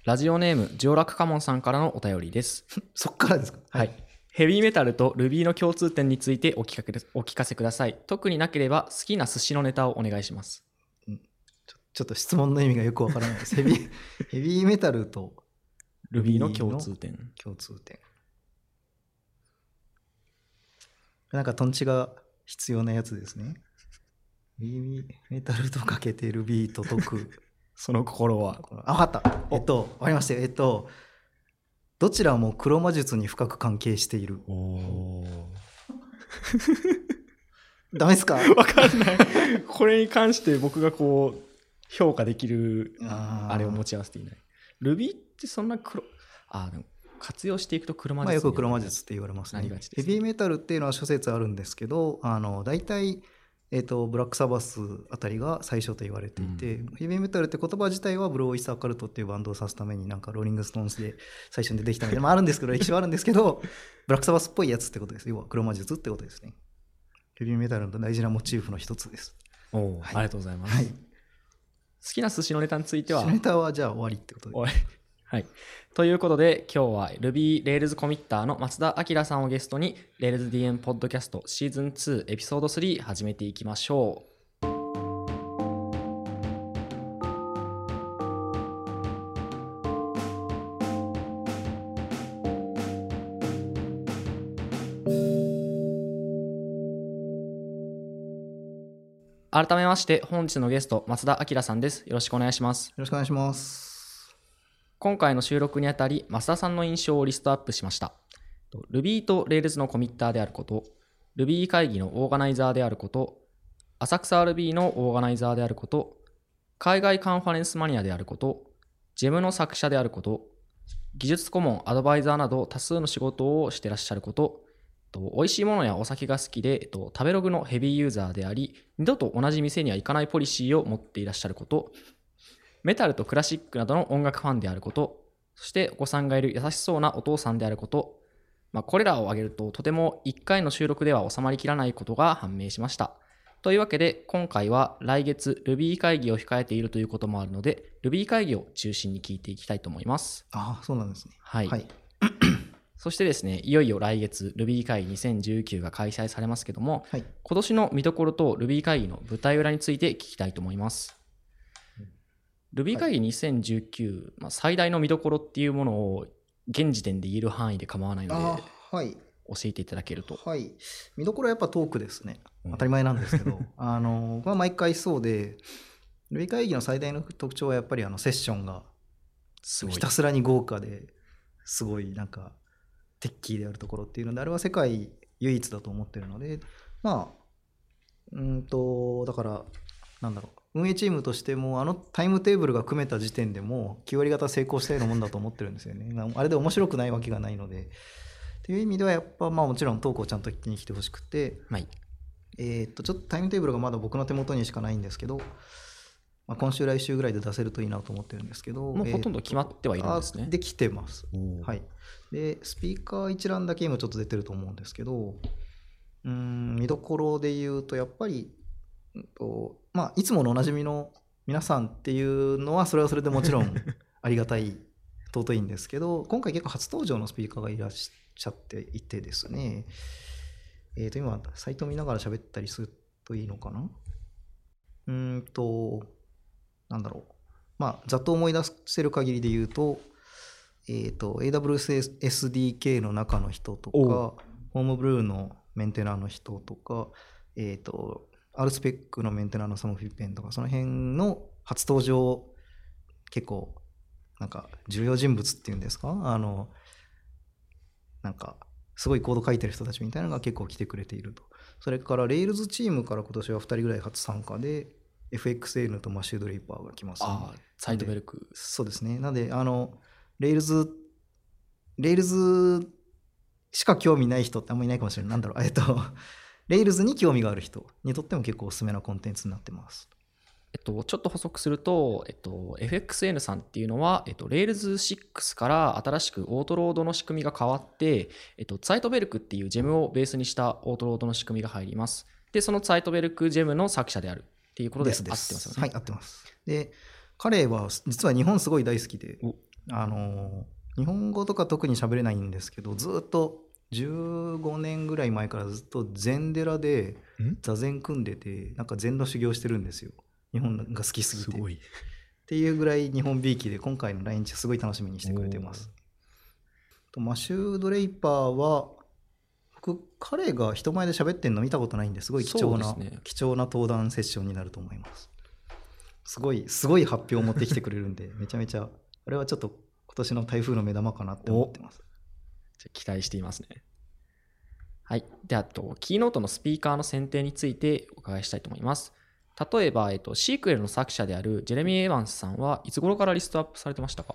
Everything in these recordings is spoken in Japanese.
ラジオネームジオラクカモンさんからのお便りです。 そっからですか？ はい。ヘビーメタルと Ruby の共通点についてお聞かせください。特になければ好きな寿司のネタをお願いします。 ちょっと質問の意味がよくわからないです。ヘビーメタルと Ruby の共通点。 なんかトンチが必要なやつですね。ヘビーメタルとかけて Ruby と解く。 その心は。 あ、わかった。わかりましたよ。どちらも黒魔術に深く関係している。ダメですか？ わかんない。これに関して僕がこう評価できるあれを持ち合わせていない。Ruby ってそんなでも活用していくと黒魔術、 よく黒魔術って言われますね。ヘビーメタルっていうのは諸説あるんですけど、大体ブラックサバスあたりが最初と言われていて、ヘビーメタルって言葉自体はブローイスターカルトっていうバンドを指すためになんかローリングストーンズで最初に出てきたので、あるんですけど歴史はあるんですけど、ブラックサバスっぽいやつってことです。要は黒魔術ってことですね。ヘビーメタルの大事なモチーフの一つです。 はい、ありがとうございます。はい、好きな寿司のネタについては？ 寿司ネタはじゃあ終わりってことで。 はい。ということで今日は Ruby Rails コミッターの松田明さんをゲストに RailsDM ポッドキャストシーズン2エピソード3始めていきましょう。改めまして本日のゲスト松田明さんです。よろしくお願いします。 よろしくお願いします。 今回の収録にあたり増田さんの印象をリストアップしました。 Ruby と Rails のコミッターであること、 Ruby 会議のオーガナイザーであること、浅草 Ruby のオーガナイザーであること、海外カンファレンスマニアであること、ジェムの作者であること、技術顧問アドバイザーなど多数の仕事をしていらっしゃること、美味しいものやお酒が好きで、食べログのヘビーユーザーであり、二度と同じ店には行かないポリシーを持っていらっしゃること、メタルとクラシックなどの音楽ファンであること、そしてお子さんがいる優しそうなお父さんであること、これらを挙げるととても1回の収録では収まりきらないことが判明しました。というわけで今回は来月 Ruby 会議を控えているということもあるので Ruby 会議を中心に聞いていきたいと思います。 ああ、そうなんですね。 はい、そしてですね、いよいよ来月 Ruby 会議2019が開催されますけども、今年の見どころと Ruby 会議の舞台裏について聞きたいと思います。Ruby 会議2019、最大の見どころっていうものを現時点で言える範囲で構わないので、教えていただけると。 見どころはやっぱトークですね。当たり前なんですけど毎回そうで、Ruby 会議の最大の特徴はやっぱりセッションがひたすらに豪華ですごいなんかテッキーであるところっていうので、あれは世界唯一だと思ってるので、だから運営チームとしてもタイムテーブルが組めた時点でも9割方成功したようなもんだと思ってるんですよね。あれで面白くないわけがないのでっていう意味ではやっぱもちろんトークをちゃんと聞きに来てほしくて、ちょっとタイムテーブルがまだ僕の手元にしかないんですけど、今週来週ぐらいで出せるといいなと思ってるんですけど、 もうほとんど決まってはいるんですね。 できてます。でスピーカー一覧だけ今ちょっと出てると思うんですけど、見どころで言うとやっぱりいつものおなじみの皆さんっていうのはそれはそれでもちろんありがたい尊いんですけど、今回結構初登場のスピーカーがいらっしゃっていてですね、今サイト見ながら喋ったりするといいのかな。ざっと思い出せる限りで言うと、AWS SDK の中の人とか、ホームブルーのメンテナーの人とか、RSpec のメンテナーのサムフィッペンとか、その辺の初登場結構なんか重要人物っていうんですか、なんかすごいコード書いてる人たちみたいなのが結構来てくれていると。それから Rails チームから今年は2人ぐらい初参加で、FXN とマッシュドレイパーが来ます、ね。 サイトベルク。 そうですね。なのでRails しか興味ない人ってあんまりいないかもしれない。Rails に興味がある人にとっても結構おすすめなコンテンツになってます。 ちょっと補足すると、FXN さんっていうのは、Rails 6から新しくオートロードの仕組みが変わって、ツァイトベルクっていうジェムをベースにしたオートロードの仕組みが入ります。で、そのツァイトベルクジェムの作者であるっていうことで合ってますよね。 はい、合ってます。で、彼は実は日本すごい大好きで、 日本語とか特に喋れないんですけど、ずっと15年ぐらい前からずっと禅寺で座禅組んでて、なんか禅の修行してるんですよ。日本が好きすぎて。 すごい。 っていうぐらい日本びいきで、今回の来日すごい楽しみにしてくれてます。マシュー・ドレイパーは、僕、彼が人前で喋ってるの見たことないんで、すごい貴重な登壇セッションになると思います。すごい発表を持ってきてくれるんで、めちゃめちゃ、あれはちょっと今年の台風の目玉かなって思ってます。 じゃ期待していますね。はい。で、あと、キーノートのスピーカーの選定についてお伺いしたいと思います。例えば、シークエルの作者であるジェレミー・エヴァンスさんはいつ頃からリストアップされてましたか？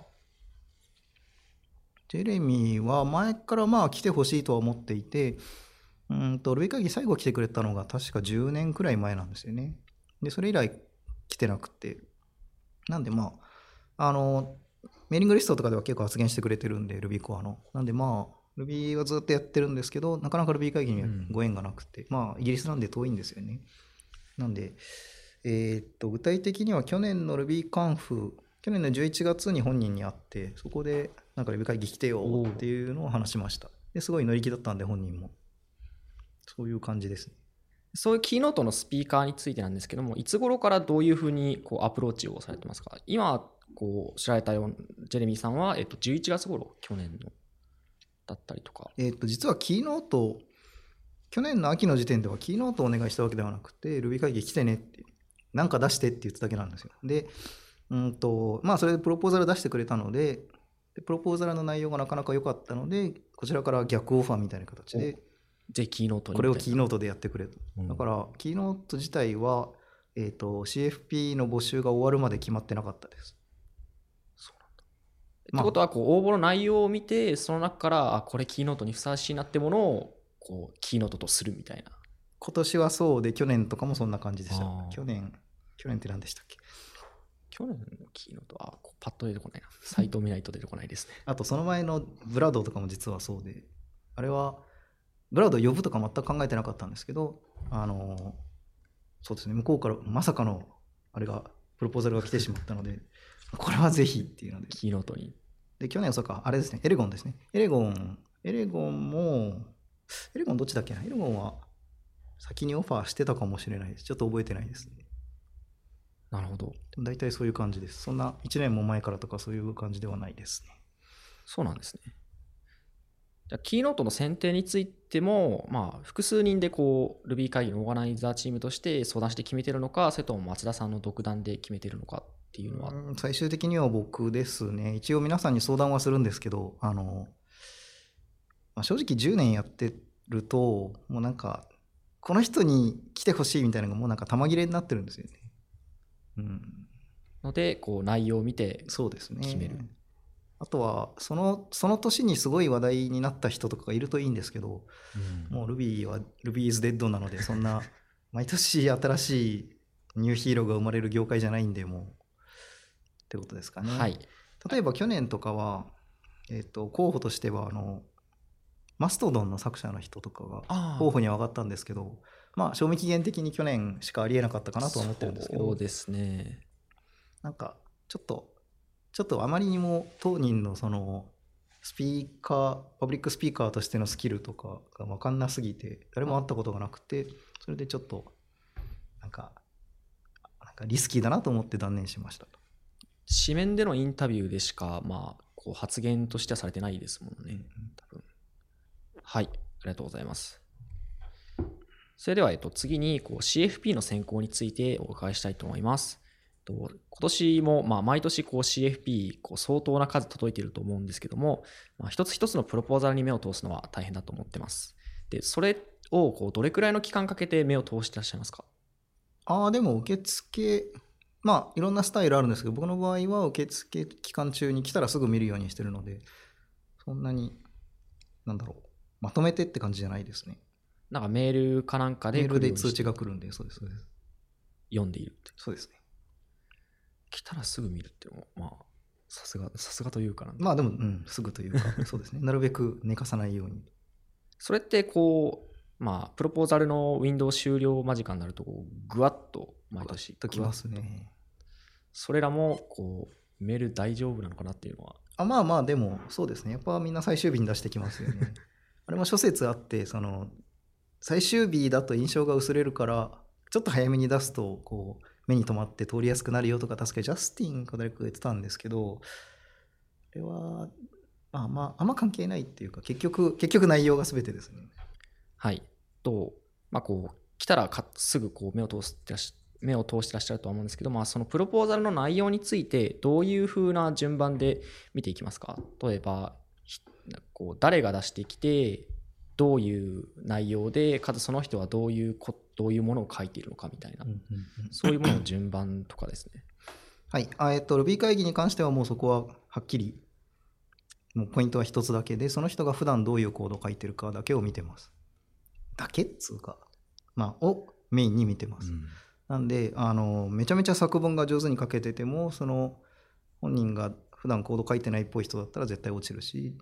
ジェレミーは前から来てほしいとは思っていて、ルビー会議最後来てくれたのが確か10年くらい前なんですよね。で、それ以来来てなくて。なんでメーリングリストとかでは結構発言してくれてるんで、Ruby コアの。なんでRuby はずっとやってるんですけど、なかなか Ruby 会議にはご縁がなくて、イギリスなんで遠いんですよね。なんで、具体的には去年の Ruby カンフ、去年の11月に本人に会って、そこでなんか Ruby 会議来てよっていうのを話しました。ですごい乗り気だったんで、本人も。そういう感じですね。 そういうキーノートのスピーカーについてなんですけども、いつ頃からどういうふうにアプローチをされてますか？今、知られたようなジェレミーさんは、11月頃、去年のだったりとか。 実はキーノート、去年の秋の時点ではキーノートをお願いしたわけではなくて、Ruby 会議来てねって、なんか出してって言っただけなんですよ。で、それでプロポーザル出してくれたので、プロポーザルの内容がなかなか良かったので、こちらから逆オファーみたいな形で、 ぜひキーノートにこれをキーノートでやってくれと。だから、キーノート自体は、CFP の募集が終わるまで決まってなかったです。 そうなんだ。ってことは、応募の内容を見て、その中から、これキーノートにふさわしいなってものを、キーノートとするみたいな。 今年はそうで、去年とかもそんな感じでした。去年って何でしたっけ？ 去年のキーノートはパッと出てこないな。サイトを見ないと出てこないですね。 あとその前のブラドとかも実はそうで、あれはブラド呼ぶとか全く考えてなかったんですけど、そうですね、向こうからまさかのあれがプロポーザルが来てしまったので、これはぜひっていうので。 キーノートに。 で、去年はそうか、あれですね、エレゴンですね。エレゴンどっちだっけな？エレゴンは先にオファーしてたかもしれないです。ちょっと覚えてないですね。 なるほど。 大体そういう感じです。そんな1年も前からとかそういう感じではないですね。 そうなんですね。じゃあキーノートの選定についても、複数人でRuby 会議のオーガナイザーチームとして相談して決めてるのか、それとも松田さんの独断で決めてるのかっていうのは。 最終的には僕ですね。一応皆さんに相談はするんですけど、正直10年やってると、もうなんか、この人に来てほしいみたいなのがもうなんか玉切れになってるんですよね。 ので、内容を見てそうですね。 決める。 あとはその年にすごい話題になった人とかがいるといいんですけど、もう Ruby は Ruby is dead なので、そんな毎年新しいニューヒーローが生まれる業界じゃないんで、もうってことですかね。 はい。 例えば去年とかは、候補としてはマストドンの作者の人とかが候補には上がったんですけど、賞味期限的に去年しかありえなかったかなとは思ってるんですけど、 そうですね。 なんかちょっとあまりにも当人のそのスピーカー、パブリックスピーカーとしてのスキルとかが分かんなすぎて、誰も会ったことがなくて、それでちょっとなんかリスキーだなと思って断念しましたと。 紙面でのインタビューでしか、発言としてはされてないですもんね、多分。はい、ありがとうございます。それでは、次にCFP の選考についてお伺いしたいと思います。今年も毎年CFP 相当な数届いていると思うんですけども、一つ一つのプロポーザルに目を通すのは大変だと思ってます。で、それをどれくらいの期間かけて目を通してらっしゃいますか？ でも受付、いろんなスタイルあるんですけど、僕の場合は受付期間中に来たらすぐ見るようにしてるので、そんなにまとめてって感じじゃないですね。 なんかメールかなんかでメールで通知が来るんで、そうです。 読んでいるって。 そうですね。 来たらすぐ見るっていうのも、さすがというかなんでも、すぐというか、そうですね。なるべく寝かさないように。 それってプロポーザルのウィンドウ終了間近になると、ぐわっと毎年ときますね。 それらもメール大丈夫なのかなっていうのはまあまあでもそうですね、やっぱみんな最終日に出してきますよね。あれも諸説あって、最終日だと印象が薄れるからちょっと早めに出すとこう目に留まって通りやすくなるよとか、確かジャスティンか誰かが言ってたんですけど、これはあんま関係ないっていうか、結局内容が全てですね。 はい。こう来たらすぐこう目を通してらっしゃるとは思うんですけど、そのプロポーザルの内容についてどういう風な順番で見ていきますか？例えばこう誰が出してきてどういう内容で、かつその人はどういうものを書いているのかみたいな、そういうものの順番とかですね。 はい。Ruby 会議に関してはもうそこははっきり、もうポイントは一つだけで、その人が普段どういうコードを書いてるかだけを見てます。だけっつうか、をメインに見てます。なんで、めちゃめちゃ作文が上手に書けてても、その本人が普段コード書いてないっぽい人だったら絶対落ちるし、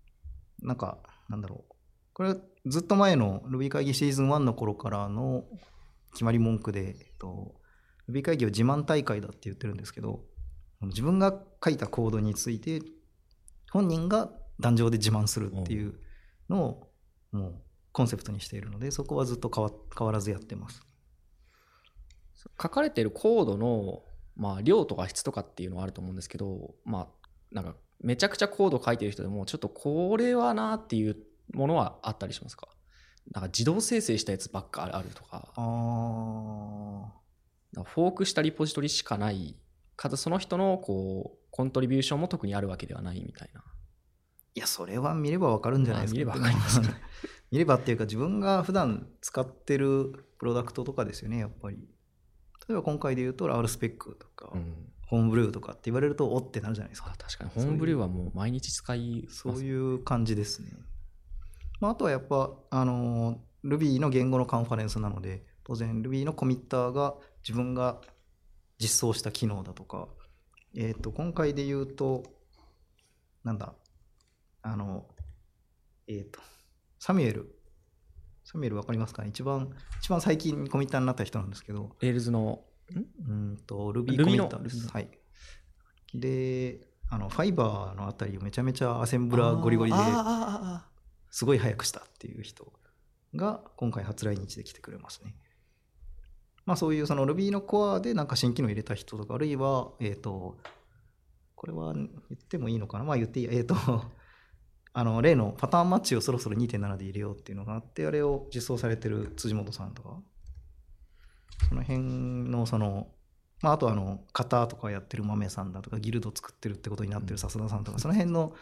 これはずっと前の Ruby 会議シーズン1の頃からの決まり文句で、Ruby 会議を自慢大会だって言ってるんですけど、自分が書いたコードについて本人が壇上で自慢するっていうのをもうコンセプトにしているので、そこはずっと変わらずやってます。 書かれているコードの、量とか質とかっていうのはあると思うんですけど、なんかめちゃくちゃコード書いてる人でもちょっとこれはなっていうものはあったりしますか？なんか自動生成したやつばっかあるとか、フォークしたリポジトリしかない、かつその人のこうコントリビューションも特にあるわけではないみたいな。 いや、それは見ればわかるんじゃないですか。 見ればわかりますね。 見ればっていうか、自分が普段使ってるプロダクトとかですよね、やっぱり。例えば今回で言うと R スペックとか、ホームブルーとかって言われるとおってなるじゃないですか。 確かにホームブルーはもう毎日使います。 そういう感じですね。あとはやっぱRuby の言語のカンファレンスなので、当然 Ruby のコミッターが自分が実装した機能だとか、今回で言うとサミュエルわかりますかね。一番最近コミッターになった人なんですけど、 レールズの Ruby コミッターです。はい。で、ファイバーのあたりをめちゃめちゃアセンブラーゴリゴリですごい早くしたっていう人が今回初来日で来てくれますね。そういうその Ruby のコアでなんか新機能入れた人とか、あるいはこれは言ってもいいのかな、言っていい、例のパターンマッチをそろそろ 2.7 で入れようっていうのがあって、あれを実装されてる辻本さんとか、その辺のあと型とかやってる豆さんだとか、ギルド作ってるってことになってる笹田さんとか、その辺の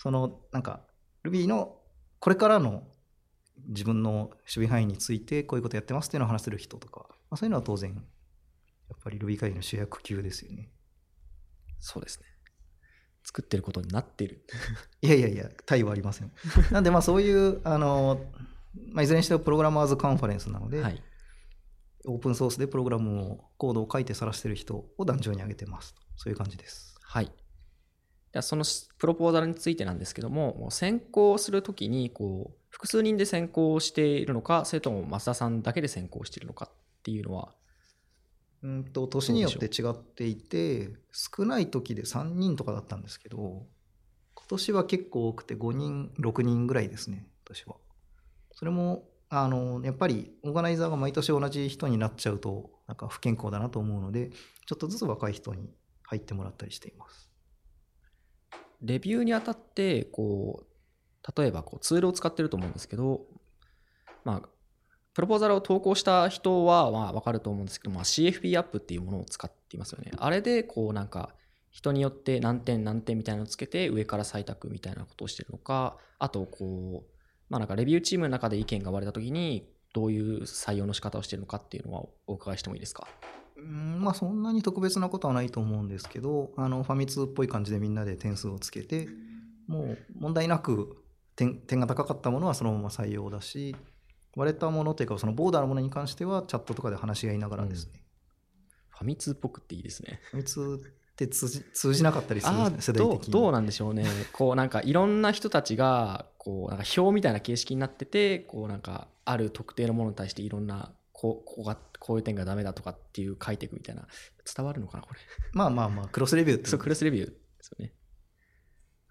Ruby のこれからの自分の守備範囲についてこういうことやってますっていうのを話せる人とか、そういうのは当然やっぱり Ruby 会議の主役級ですよね。 そうですね。作ってることになってる。 いや対はありません。なんでそういういずれにしてもプログラマーズカンファレンスなので、オープンソースでプログラムをコードを書いて晒してる人を壇上に上げてます。そういう感じです。 はい。そのプロポーザルについてなんですけども、選考するときに複数人で選考しているのか、それとも増田さんだけで選考しているのかっていうのは、 年によって違っていて、少ない時で3人とかだったんですけど、今年は結構多くて5人6人ぐらいですね。私はそれもやっぱりオーガナイザーが毎年同じ人になっちゃうとなんか不健康だなと思うので、ちょっとずつ若い人に入ってもらったりしています。 レビューにあたって例えばツールを使ってると思うんですけど、プロポーザルを投稿した人は分かると思うんですけど、CFP アップっていうものを使っていますよね。あれでなんか人によって何点何点みたいなのをつけて上から採択みたいなことをしてるのか、あとなんかレビューチームの中で意見が割れた時にどういう採用の仕方をしてるのかっていうのはお伺いしてもいいですか？ そんなに特別なことはないと思うんですけど、ファミ通っぽい感じでみんなで点数をつけて、もう問題なく点が高かったものはそのまま採用だし、割れたものというかそのボーダーのものに関してはチャットとかで話し合いながらですね。 ファミ通っぽくっていいですね。 ファミ通って通じなかったりするんですね、世代的に。 どうなんでしょうね。なんかいろんな人たちがなんか表みたいな形式になってて、なんかある特定のものに対していろんなこういう点がダメだとかっていう書いていくみたいな、伝わるのかなこれ。 クロスレビューって。 そう、クロスレビューですよね。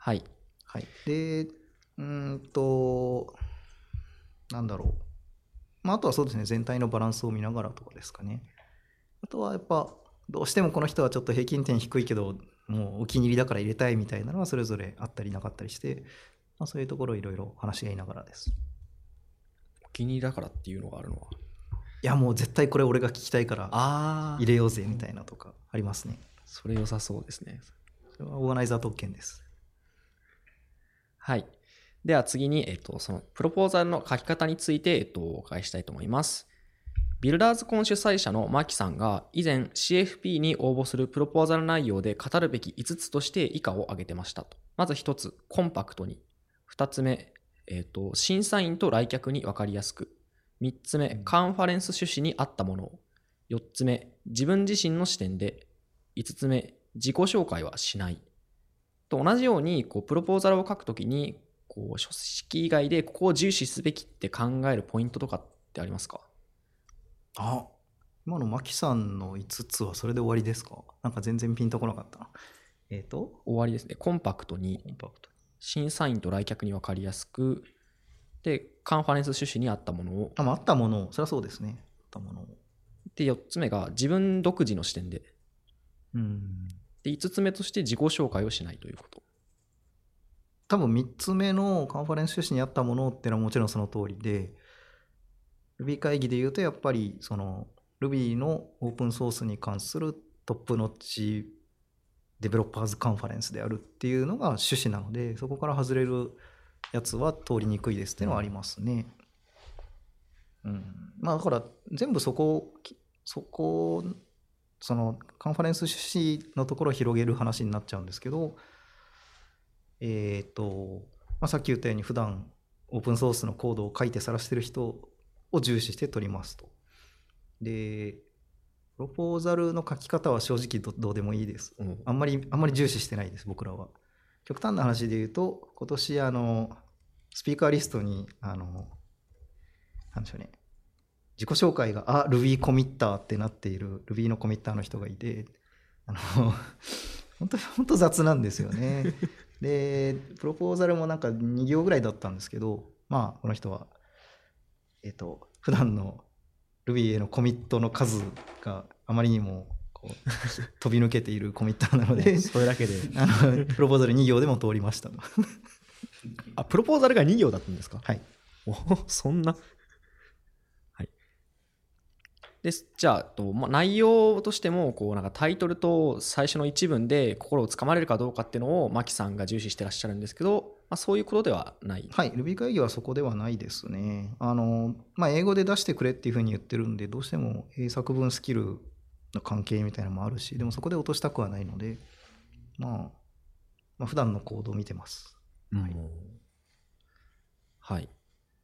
はい。 はい。で、なんだろう。あとはそうですね、全体のバランスを見ながらとかですかね。あとはやっぱ、どうしてもこの人はちょっと平均点低いけど、もうお気に入りだから入れたいみたいなのはそれぞれあったりなかったりして、そういうところをいろいろ話し合いながらです。 お気に入りだからっていうのがあるのは。 いや、もう絶対これ俺が聞きたいから入れようぜみたいなとかありますね。 それ良さそうですね。 それはオーガナイザー特権です。 はい。では次に、そのプロポーザルの書き方について、お伺いしたいと思います。ビルダーズコン主催者のマキさんが以前 CFP に応募するプロポーザル内容で語るべき5つとして以下を挙げてましたと。まず1つ、コンパクトに。2つ目、審査員と来客に分かりやすく。3つ目、カンファレンス趣旨に合ったものを。4つ目、自分自身の視点で。5つ目、自己紹介はしない。と同じようにプロポーザルを書くときに書式以外でここを重視すべきって考えるポイントとかってありますか？ 今のマキさんの5つはそれで終わりですか？なんか全然ピンとこなかったな。 終わりですね。コンパクトに、審査員と来客に分かりやすく、で、カンファレンス趣旨に合ったものを。 合ったものを、それはそうですね。合ったものを。 で、4つ目が自分独自の視点で。で、5つ目として自己紹介をしないということ。 多分3つ目のカンファレンス趣旨に合ったものっていうのはもちろんその通りで、Ruby 会議で言うとやっぱりその Ruby のオープンソースに関するトップノッチデベロッパーズカンファレンスであるっていうのが趣旨なので、そこから外れるやつは通りにくいですっていうのはありますね。だから全部そのカンファレンス趣旨のところを広げる話になっちゃうんですけど、さっき言ったように普段オープンソースのコードを書いて晒してる人を重視して取りますと。で、プロポーザルの書き方は正直どうでもいいです。あんまり重視してないです、僕らは。極端な話で言うと、今年スピーカーリストになんでしょうね、自己紹介がRuby コミッターってなっている Ruby のコミッターの人がいて、本当雑なんですよね。で、プロポーザルもなんか2行ぐらいだったんですけど、この人は普段の Ruby へのコミットの数があまりにも飛び抜けているコミッターなのでそれだけでプロポーザル2行でも通りましたプロポーザルが2行だったんですか？ はい。 そんな。はい。じゃあ内容としてもなんかタイトルと最初の一文で心をつかまれるかどうかっていうのをマキさんが重視してらっしゃるんですけど、そういうことではない。 はい、Ruby 会議はそこではないですね。英語で出してくれっていうふうに言ってるんで、どうしても英作文スキルの関係みたいなのもあるし、でもそこで落としたくはないので、普段のコードを見てます。 はい。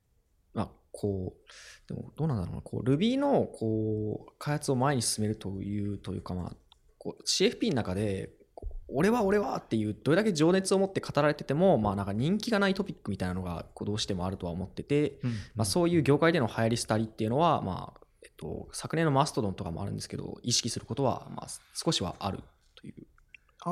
でもどうなんだろうな、Ruby の開発を前に進めるというか、CFP の中で俺はっていうどれだけ情熱を持って語られてても、なんか人気がないトピックみたいなのがどうしてもあるとは思ってて、そういう業界での流行り廃りっていうのは、昨年のマストドンとかもあるんですけど、意識することは少しはあるという。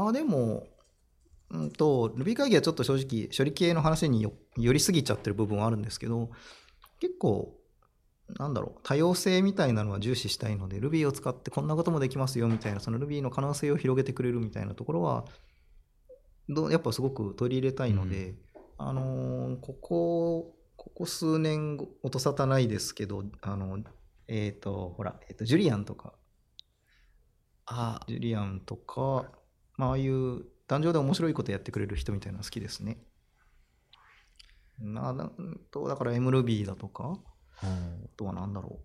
でもRuby 会議はちょっと正直処理系の話に寄りすぎちゃってる部分はあるんですけど、結構多様性みたいなのは重視したいので、Ruby を使ってこんなこともできますよみたいな、その Ruby の可能性を広げてくれるみたいなところはやっぱすごく取り入れたいので、ここ数年音沙汰ないですけど、ジュリアンとかああいう壇上で面白いことやってくれる人みたいなの好きですね。だから MRuby だとか、あとは何だろ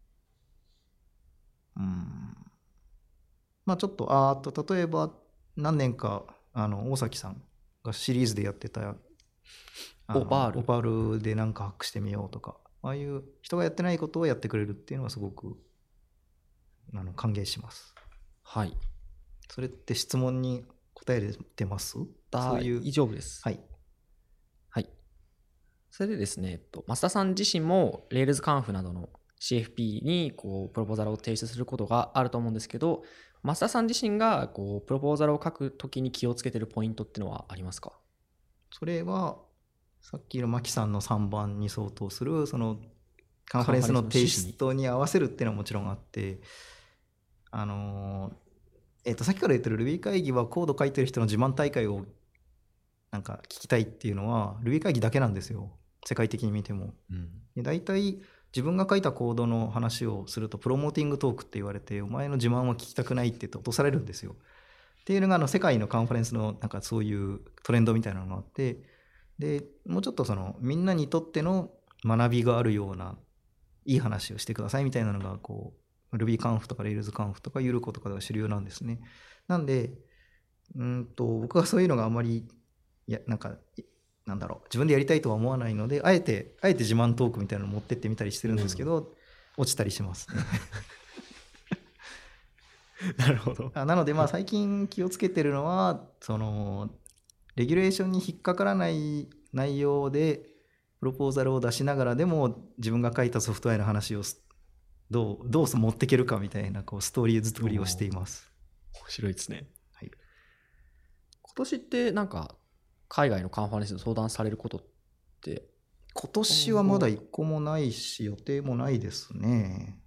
う。ちょっと例えば何年か大崎さんがシリーズでやってたオパールで何かハックしてみようとか、ああいう人がやってないことをやってくれるっていうのはすごく歓迎します。 はい。 それって質問に答えれてます？そういう大丈夫です。 はい。 はい。それでですね、増田さん自身も Rails カンフなどの CFP にプロポーザルを提出することがあると思うんですけど、増田さん自身がプロポーザルを書くときに気をつけてるポイントっていうのはありますか？ それはさっきのマキさんの3番に相当するそのカンファレンスのテイストに合わせるっていうのはもちろんあって、さっきから言ってる Ruby 会議はコード書いてる人の自慢大会をなんか聞きたいっていうのは Ruby 会議だけなんですよ、世界的に見ても。で大体自分が書いたコードの話をするとプロモーティングトークって言われて、お前の自慢は聞きたくないって言って落とされるんですよ。っていうのが世界のカンファレンスのなんかそういうトレンドみたいなのがあって、でもうちょっとそのみんなにとっての学びがあるようないい話をしてくださいみたいなのがこう RubyConf とか RailsConf とかユルコとかでは主流なんですね。なんで僕はそういうのがあまりなんだろう、自分でやりたいとは思わないので、あえて自慢トークみたいなのを持ってってみたりしてるんですけど、落ちたりしますね。 なるほど。 なので最近気をつけてるのはそのレギュレーションに引っかからない内容でプロポーザルを出しながらでも自分が書いたソフトウェアの話をどう持っていけるかみたいなこうストーリー作りをしています。 面白いですね。 はい、 今年ってなんか海外のカンファレンスで相談されることって？ 今年はまだ1個もないし予定もないですね。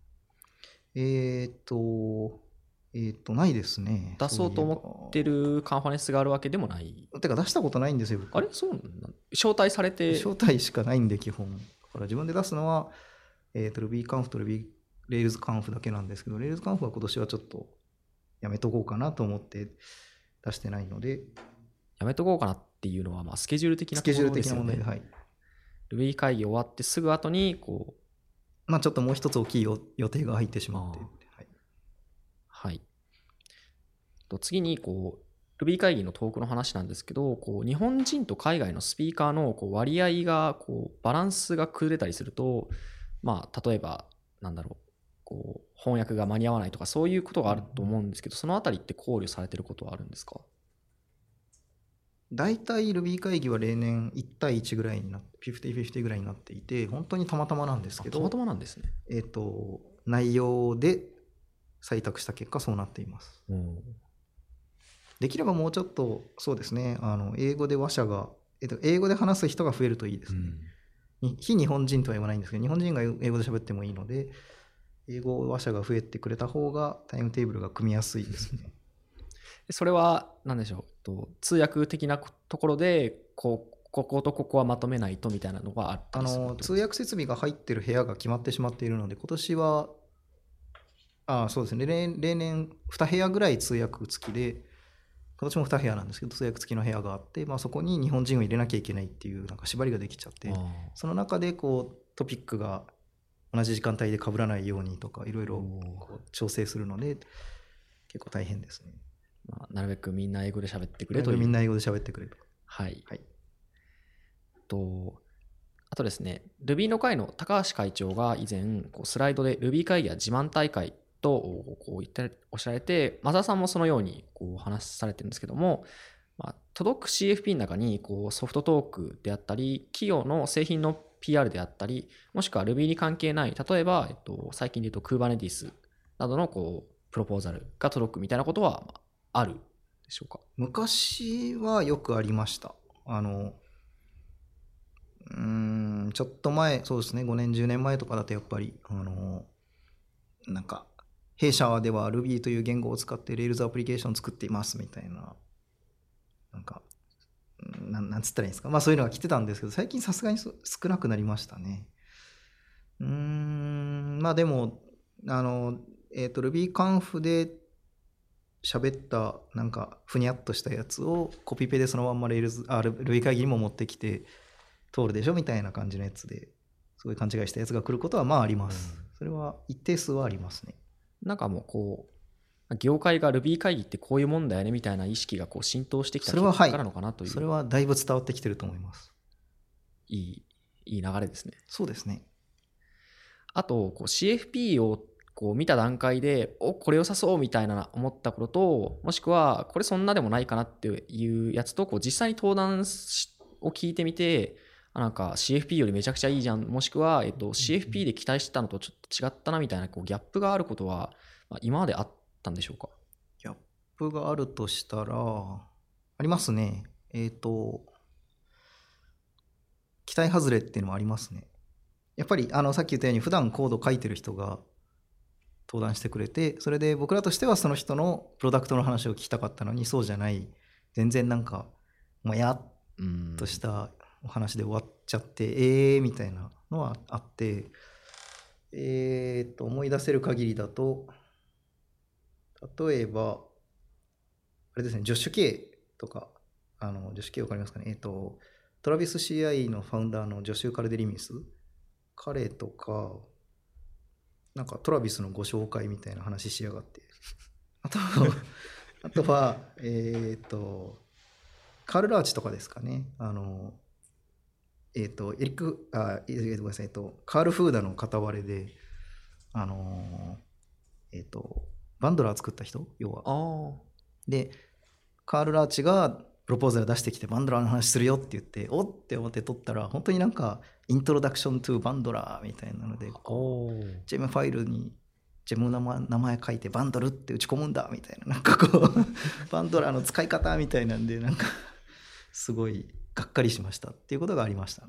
ないですね。 出そうと思ってるカンファレンスがあるわけでもない。 てか出したことないんですよ。 あれそうなんだ。招待されて。 招待しかないんで基本。だから自分で出すのは、RubyConf と RailsConf だけなんですけど、RailsConf は今年はちょっとやめとこうかなと思って出してないので。 やめとこうかなっていうのはスケジュール的なところですよね。 スケジュール的な問題で、はい。 Ruby 会議終わってすぐ後にこうちょっともう一つ大きい予定が入ってしまって。 はい。次にRuby 会議のトークの話なんですけど、日本人と海外のスピーカーの割合がバランスが崩れたりすると、例えば翻訳が間に合わないとかそういうことがあると思うんですけど、そのあたりって考慮されてることはあるんですか？ 大体 Ruby 会議は例年1対1ぐらいになって、50-50ぐらいになっていて、本当にたまたまなんですけど、 たまたまなんですね。 内容で採択した結果そうなっています。できればもうちょっとそうですね、英語で話者が、英語で話す人が増えるといいですね。非日本人とは言わないんですけど、日本人が英語で喋ってもいいので、英語話者が増えてくれた方がタイムテーブルが組みやすいですね。 それは何でしょう、通訳的なところでこことここはまとめないとみたいなのがあったりする？ 通訳設備が入ってる部屋が決まってしまっているので、今年はそうですね、例年2部屋ぐらい通訳付きで、今年も2部屋なんですけど通訳付きの部屋があって、そこに日本人を入れなきゃいけないっていうなんか縛りができちゃって、その中でトピックが同じ時間帯で被らないようにとかいろいろ調整するので結構大変ですね。 なるべくみんな英語で喋ってくれという。 みんな英語で喋ってくれと。 はい。はい、あとですね、Ruby の会の高橋会長が以前スライドで Ruby 会議は自慢大会とおっしゃられて、増田さんもそのようにお話しされてるんですけども、届く CFP の中にソフトトークであったり、企業の製品の PR であったり、もしくは Ruby に関係ない、例えば、最近で言うと Kubernetes などのプロポーザルが届くみたいなことはあるでしょうか？ 昔はよくありました。ちょっと前、そうですね、5年10年前とかだとやっぱりなんか弊社では Ruby という言語を使って Rails アプリケーションを作っていますみたいな、なんつったらいいんですか、そういうのが来てたんですけど、最近さすがに少なくなりましたね。でもRubyConf で喋ったなんかふにゃっとしたやつをコピペでそのまんまRuby 会議にも持ってきて通るでしょみたいな感じのやつで、そういう勘違いしたやつが来ることはあります。それは一定数はありますね。 なんかもう業界が Ruby 会議ってこういうもんだよねみたいな意識が浸透してきた結果からのかなという。 それはだいぶ伝わってきてると思います。 いい流れですね。 そうですね。 あとCFP を見た段階でこれ良さそうみたいな思ったことと、もしくはこれそんなでもないかなっていうやつと実際に登壇を聞いてみて、なんか CFP よりめちゃくちゃいいじゃん、もしくは、CFP で期待してたのとちょっと違ったなみたいなギャップがあることは、今まであったんでしょうか？ ギャップがあるとしたらありますね。 期待外れっていうのもありますね。やっぱりさっき言ったように普段コード書いてる人が登壇してくれて、それで僕らとしてはその人のプロダクトの話を聞きたかったのに、そうじゃない、全然なんかもやっとしたお話で終わっちゃってみたいなのはあって、思い出せる限りだと、例えばあれですね、ジョッシュ・ケイとか、ジョッシュ・ケイわかりますかね、トラビス CI のファウンダーのジョシュ・カルデリミス、彼とか、なんかトラビスのご紹介みたいな話しやがって。あとは、カール・ラーチとかですかね。エリック、ごめんなさい、カール・フーダの片割れで、バンドラー作った人、要は。で、カール・ラーチがプロポーザル出してきて、バンドラーの話するよって言って、おって思って撮ったら、本当になんか、イントロダクショントゥバンドラーみたいなので、ジェムファイルにジェムの名前書いて、バンドルって打ち込むんだみたいな、なんかこう、バンドラーの使い方みたいなんで、なんか、すごいがっかりしましたっていうことがありました。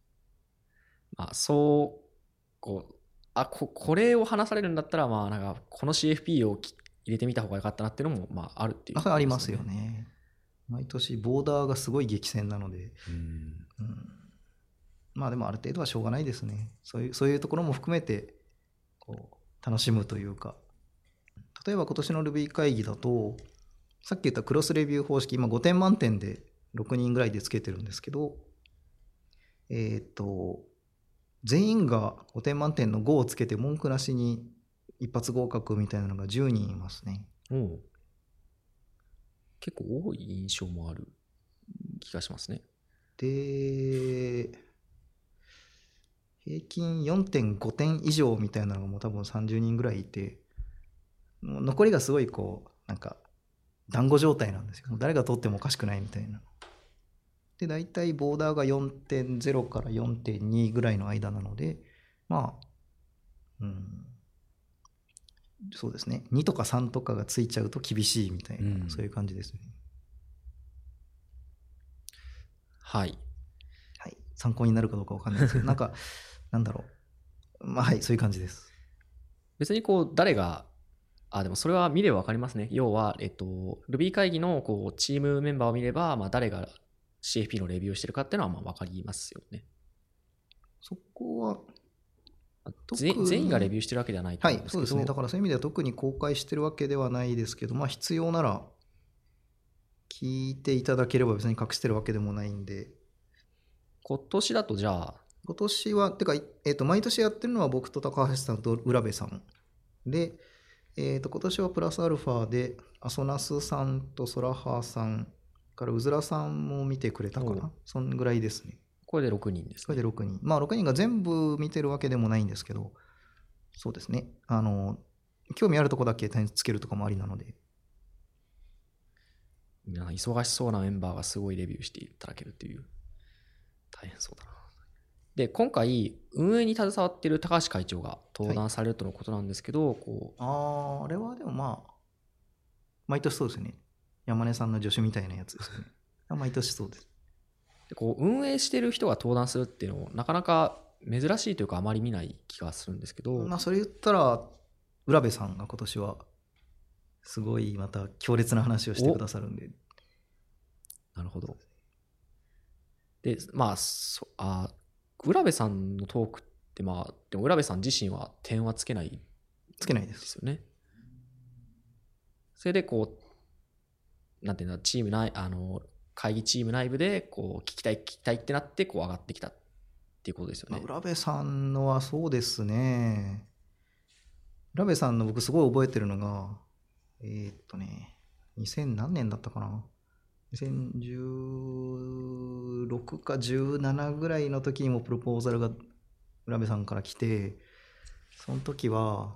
これを話されるんだったら、なんかこの CFP を入れてみた方が良かったなっていうのもあるっていう、ね。 ありますよね。毎年ボーダーがすごい激戦なので、まあでもある程度はしょうがないですね。そういうところも含めてこう楽しむというか、例えば今年の Ruby 会議だと、さっき言ったクロスレビュー方式、今5点満点で6人ぐらいでつけてるんですけど、全員が5点満点の5をつけて文句なしに一発合格みたいなのが10人いますね。 結構多い印象もある気がしますね。 で、平均 4.5 点以上みたいなのがもう多分30人ぐらいいて、もう残りがすごいこうなんか団子状態なんですよ。もう誰が取ってもおかしくないみたいな。で、大体ボーダーが 4.0 から 4.2 ぐらいの間なので、まあ、そうですね。2とか3とかがついちゃうと厳しいみたいな、そういう感じですね。 はい。 はい。参考になるかどうかわかんないですけど、なんか、なんだろう。まあ、はい、そういう感じです。 別にこう、誰が、でもそれは見ればわかりますね。要は、Ruby 会議のこうチームメンバーを見れば、誰が CFP のレビューをしてるかっていうのはわかりますよね。 そこは、 全員がレビューしてるわけではないと思うんですけど。 はい、そうですね。だからそういう意味では特に公開してるわけではないですけど、まあ必要なら聞いていただければ別に隠してるわけでもないんで。 今年だとじゃあ、 今年は、てか、毎年やってるのは僕と高橋さんと浦部さん。で、今年はプラスアルファで、アソナスさんとソラハーさんからうずらさんも見てくれたかな。そんぐらいですね。 これで6人ですね。 これで6人。まあ6人が全部見てるわけでもないんですけど、そうですね。興味あるとこだけ点つけるとかもありなので。 忙しそうなメンバーがすごいレビューしていただけるっていう。大変そうだな。で、今回、運営に携わっている高橋会長が登壇されるとのことなんですけど、 あれはでもまあ、毎年そうですね。山根さんの助手みたいなやつですよね。毎年そうです。 で運営してる人が登壇するっていうのをなかなか珍しいというかあまり見ない気がするんですけど、 まあそれ言ったら浦部さんが今年はすごいまた強烈な話をしてくださるんで。 なるほど。で浦部さんのトークってでも浦部さん自身は点はつけないですよね。それでなんていうの、チーム内会議チーム内部で聞きたいってなって上がってきたっていうことですよね。 浦部さんのはそうですね。浦部さんの僕すごい覚えてるのが2000何年だったかな、2016か17ぐらいの時にもプロポーザルが浦部さんから来て、その時は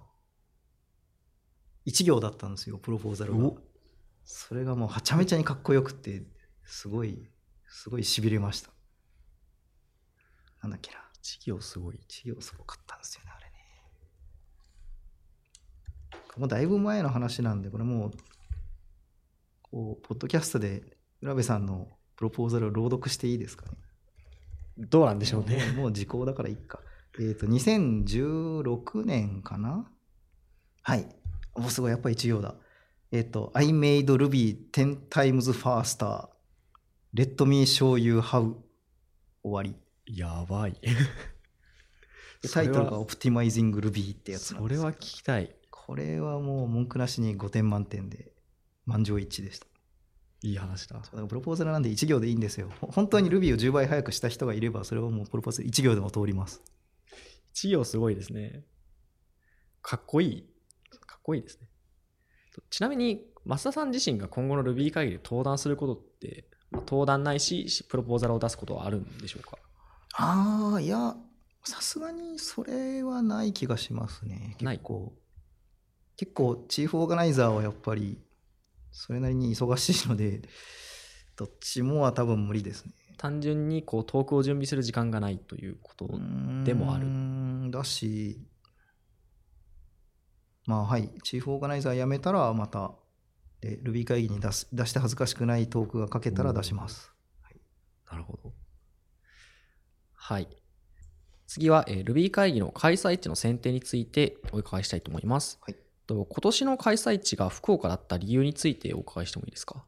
1行だったんですよ、プロポーザルが。それがもうはちゃめちゃにかっこよくて、すごいしびれました。なんだっけな、 1行すごかったんですよね、あれね。もうだいぶ前の話なんで、これもうポッドキャストで浦部さんのプロポーザルを朗読していいですかね。 どうなんでしょうね。 もう時効だからいいか。2016年かな。はい。もうすごい、やっぱり一行だ。I made Ruby 10 times faster. Let me show you how. 終わり。 やばい。 でタイトルが Optimizing Ruby ってやつなんですけど。 それは聞きたい。 これはもう文句なしに5点満点で満場一致でした。 いい話だ。 プロポーザルなんで1行でいいんですよ。本当に Ruby を10倍早くした人がいれば、それはもうプロポーザル1行でも通ります。 1行すごいですね。かっこいい。かっこいいですね。ちなみに、増田さん自身が今後の Ruby 会議で登壇することって、登壇ないし、プロポーザルを出すことはあるんでしょうか？ いや、さすがにそれはない気がしますね。結構チーフオーガナイザーはやっぱりそれなりに忙しいので、どっちもは多分無理ですね。 単純にトークを準備する時間がないということでもある。 だし、はい、チーフオーガナイザー辞めたらまたで Ruby 会議に出して恥ずかしくないトークが書けたら出します。 はい、なるほど。はい。次は、Ruby 会議の開催地の選定についてお伺いしたいと思います。 はい、 今年の開催地が福岡だった理由についてお伺いしてもいいですか？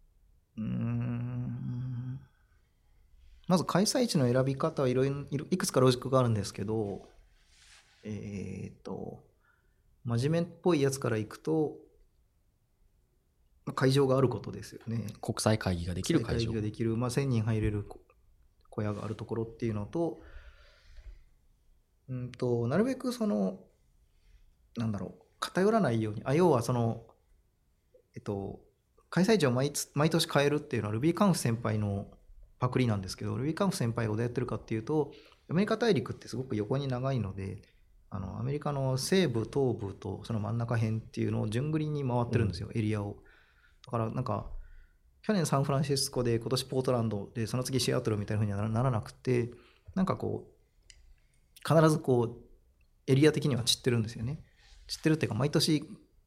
まず開催地の選び方はいくつかロジックがあるんですけど、真面目っぽいやつからいくと、会場があることですよね。 国際会議ができる会場。 国際会議ができる、1000人入れる小屋があるところっていうのと、なるべく偏らないように、要は開催地を毎年変えるっていうのは Ruby カンフ先輩のパクリなんですけど、Ruby カンフ先輩がどうやってるかっていうと、アメリカ大陸ってすごく横に長いので、アメリカの西部、東部とその真ん中辺っていうのを順繰りに回ってるんですよ、エリアを。だから去年サンフランシスコで、今年ポートランドで、その次シアトルみたいな風にはならなくて、必ずエリア的には散ってるんですよね。散ってるっていうか、毎年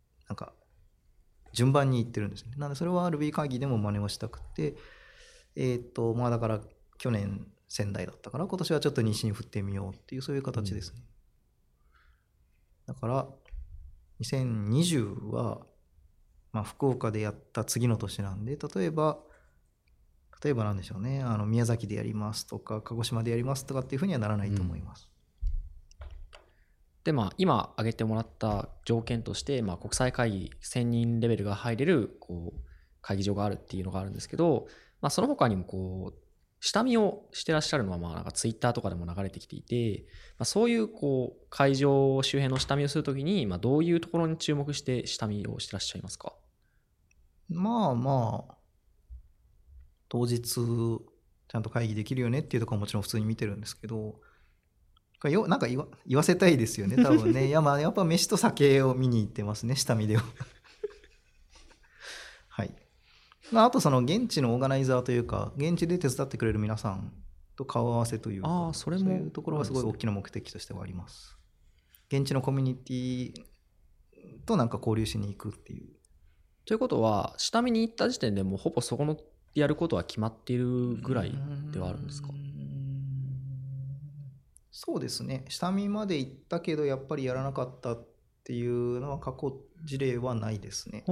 順番に行ってるんですね。なのでそれは Ruby 会議でも真似をしたくて、だから去年仙台だったから、今年はちょっと西に振ってみようっていう、そういう形ですね。だから2020は福岡でやった次の年なんで、例えばなんでしょうね、宮崎でやりますとか鹿児島でやりますとかっていうふうにはならないと思います。 で今挙げてもらった条件として、国際会議1000人レベルが入れる会議場があるっていうのがあるんですけど、その他にも下見をしてらっしゃるのはツイッターとかでも流れてきていて、そういう会場周辺の下見をするときにどういうところに注目して下見をしてらっしゃいますか？ 当日ちゃんと会議できるよねっていうところはもちろん普通に見てるんですけど、なんか言わせたいですよね、多分ね。やっぱ飯と酒を見に行ってますね、下見では。はい。あと現地のオーガナイザーというか、現地で手伝ってくれる皆さんと顔合わせというか、そういうところはすごい大きな目的としてはあります。現地のコミュニティと交流しに行くっていう。 ということは、下見に行った時点でもうほぼそこのやることは決まっているぐらいではあるんですか？ そうですね。下見まで行ったけどやっぱりやらなかったっていうのは過去事例はないですね。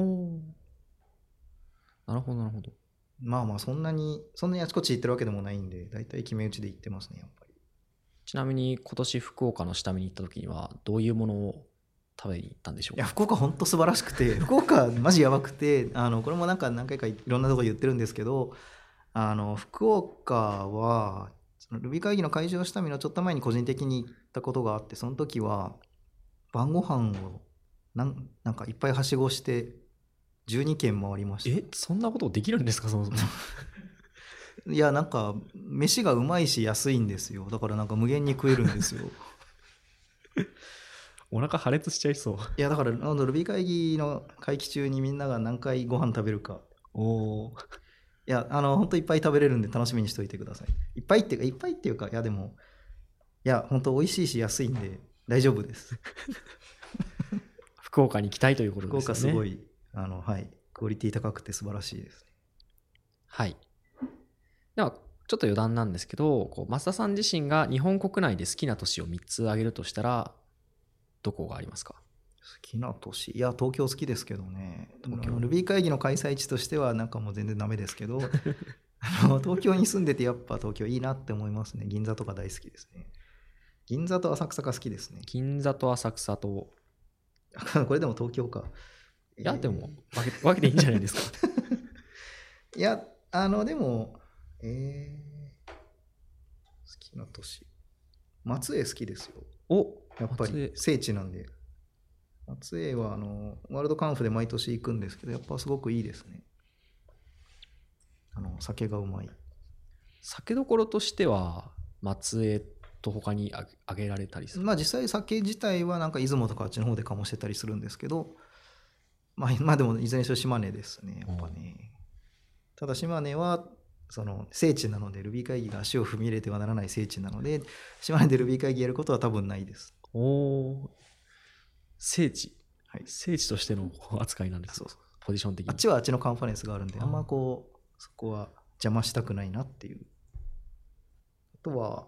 なるほどなるほど。 そんなにあちこち行ってるわけでもないんで、だいたい決め打ちで行ってますね、やっぱり。 ちなみに今年福岡の下見に行った時にはどういうものを食べに行ったんでしょうか？ いや、福岡本当素晴らしくて、福岡マジやばくて、これも何回かいろんなとこ言ってるんですけど、福岡はRuby 会議の会場下見のちょっと前に個人的に行ったことがあって、その時は晩ご飯をいっぱいはしごして12軒回りました。 そんなことできるんですか、そもそも。 いや、飯がうまいし安いんですよ。だから無限に食えるんですよ。 お腹破裂しちゃいそう。 いや、だからRuby 会議の会期中にみんなが何回ご飯食べるか。いや、本当いっぱい食べれるんで楽しみにしておいてください。いっぱいっていうか、いやでも、本当美味しいし安いんで大丈夫です。 福岡に行きたいということですね。 福岡すごい、クオリティ高くて素晴らしいですね。 はい。では、 ちょっと余談なんですけど、増田さん自身が日本国内で好きな都市を3つ挙げるとしたら、どこがありますか？ 好きな都市、いや、東京好きですけどね。 東京。 Ruby 会議の開催地としては、なんかもう全然ダメですけど、東京に住んでて、やっぱ東京いいなって思いますね。銀座とか大好きですね。銀座と浅草が好きですね。 銀座と浅草と。 これでも東京か。 いや、でも分けていいんじゃないですか。 いや、でも、好きな都市。松江好きですよ。やっぱり聖地なんで。松江はワールドカンフで毎年行くんですけど、やっぱすごくいいですね。酒がうまい。 酒どころとしては、松江と他に挙げられたりする？ まあ実際酒自体はなんか出雲とかあっちの方で醸してたりするんですけど、まあでもいずれにしろ島根ですね、やっぱね。ただ島根はその聖地なので、Ruby 会議が足を踏み入れてはならない聖地なので、島根で Ruby 会議やることは多分ないです。 聖地、 はい、 聖地としての扱いなんです。 そうそう、 ポジション的に。 あっちはあっちのカンファレンスがあるんで、あんまそこは邪魔したくないなっていう。あとは、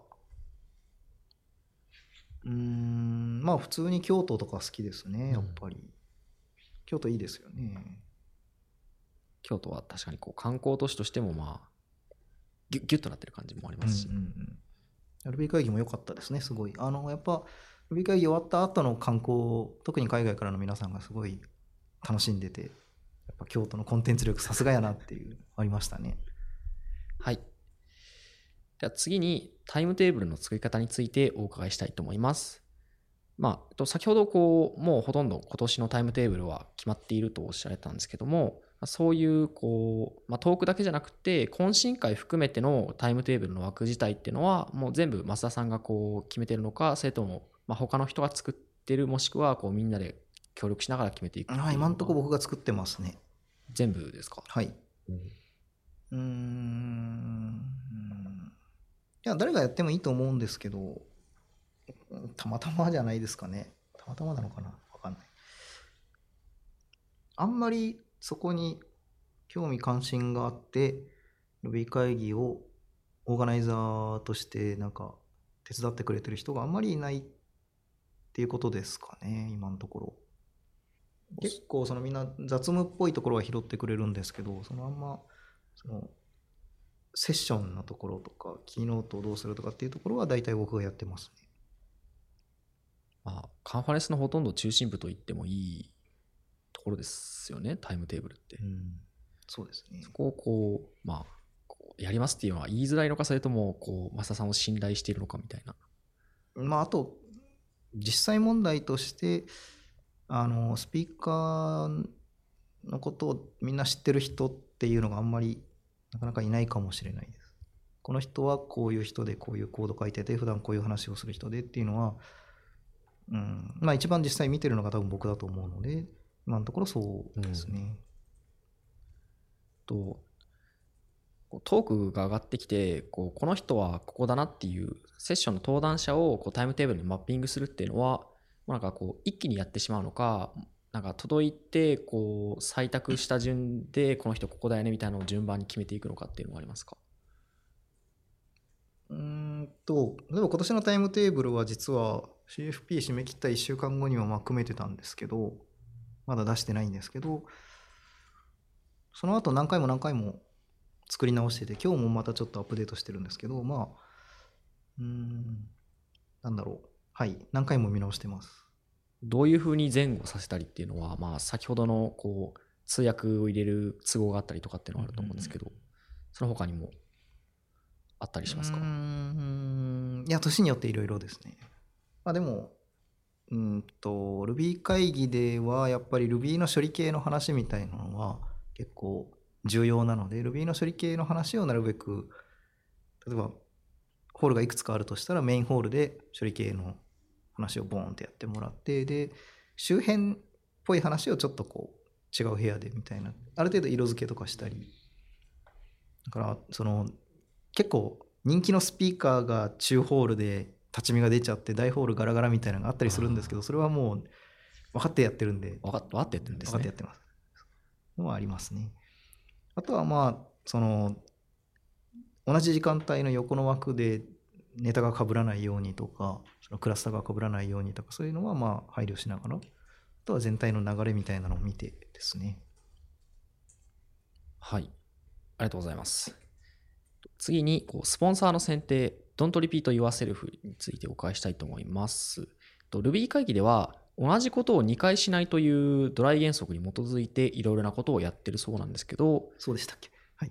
まあ普通に京都とか好きですね、やっぱり。京都いいですよね。 京都は確かに観光都市としてもまあギュッとなってる感じもありますし、 Ruby 会議も良かったですね、すごい。やっぱ Ruby 会議終わった後の観光、特に海外からの皆さんがすごい楽しんでて、やっぱ京都のコンテンツ力さすがやなっていうありましたね。 はい。では次にタイムテーブルの作り方についてお伺いしたいと思います。先ほどもうほとんど今年のタイムテーブルは決まっているとおっしゃられたんですけども、そういうトークだけじゃなくて懇親会含めてのタイムテーブルの枠自体っていうのはもう全部増田さんが決めてるのか、それとも他の人が作ってる、もしくはみんなで協力しながら決めていくっていうのは？ 今んとこ僕が作ってますね。 全部ですか？ はい。いや、誰がやってもいいと思うんですけど、たまたまじゃないですかね。たまたまなのかな、わかんない。あんまりそこに興味関心があって、Ruby 会議をオーガナイザーとしてなんか手伝ってくれてる人があんまりいないっていうことですかね、今のところ。結構みんな雑務っぽいところは拾ってくれるんですけど、あんまセッションのところとか、キーノートをどうするとかっていうところは大体僕がやってますね。 カンファレンスのほとんど中心部と言ってもいいところですよね、タイムテーブルって。 そうですね。 そこをやりますっていうのは言いづらいのか、それとも増田さんを信頼しているのかみたいな。 あと実際問題としてスピーカーのことをみんな知ってる人っていうのがあんまりなかなかいないかもしれないです。この人はこういう人でこういうコード書いてて普段こういう話をする人でっていうのは、一番実際見てるのが多分僕だと思うので、今のところそうですね。 トークが上がってきてこの人はここだなっていうセッションの登壇者をタイムテーブルにマッピングするっていうのはなんか一気にやってしまうのか、なんか届いて採択した順でこの人ここだよねみたいなのを順番に決めていくのかっていうのはありますか？ 例えば今年のタイムテーブルは実は CFP 締め切った1週間後には組めてたんですけど、まだ出してないんですけど、その後何回も作り直してて、今日もまたちょっとアップデートしてるんですけど、何回も見直してます。 どういうふうに前後させたりっていうのは、先ほどの通訳を入れる都合があったりとかっていうのがあると思うんですけど、その他にもあったりしますか？ いや、年によっていろいろですね。でもRuby 会議ではやっぱり Ruby の処理系の話みたいなのは結構重要なので、Ruby の処理系の話をなるべく、例えばホールがいくつかあるとしたらメインホールで処理系の話をボーンってやってもらって、で周辺っぽい話をちょっと違う部屋でみたいな、ある程度色付けとかしたり、だから結構人気のスピーカーが中ホールで立ち見が出ちゃって大ホールガラガラみたいなのがあったりするんですけど、それはもう分かってやってるんで。 分かってやってるんですね。 分かってやってますのはありますね。あとは同じ時間帯の横の枠でネタが被らないようにとか、そのクラスターが被らないようにとか、そういうのはまあ配慮しながら、あとは全体の流れみたいなのを見てですね。 はい。ありがとうございます。次に、スポンサーの選定、Don't Repeat Yourself についてお伺いしたいと思います。Ruby 会議では、同じことを2回しないというドライ原則に基づいていろいろなことをやってるそうなんですけど、 そうでしたっけ。はい。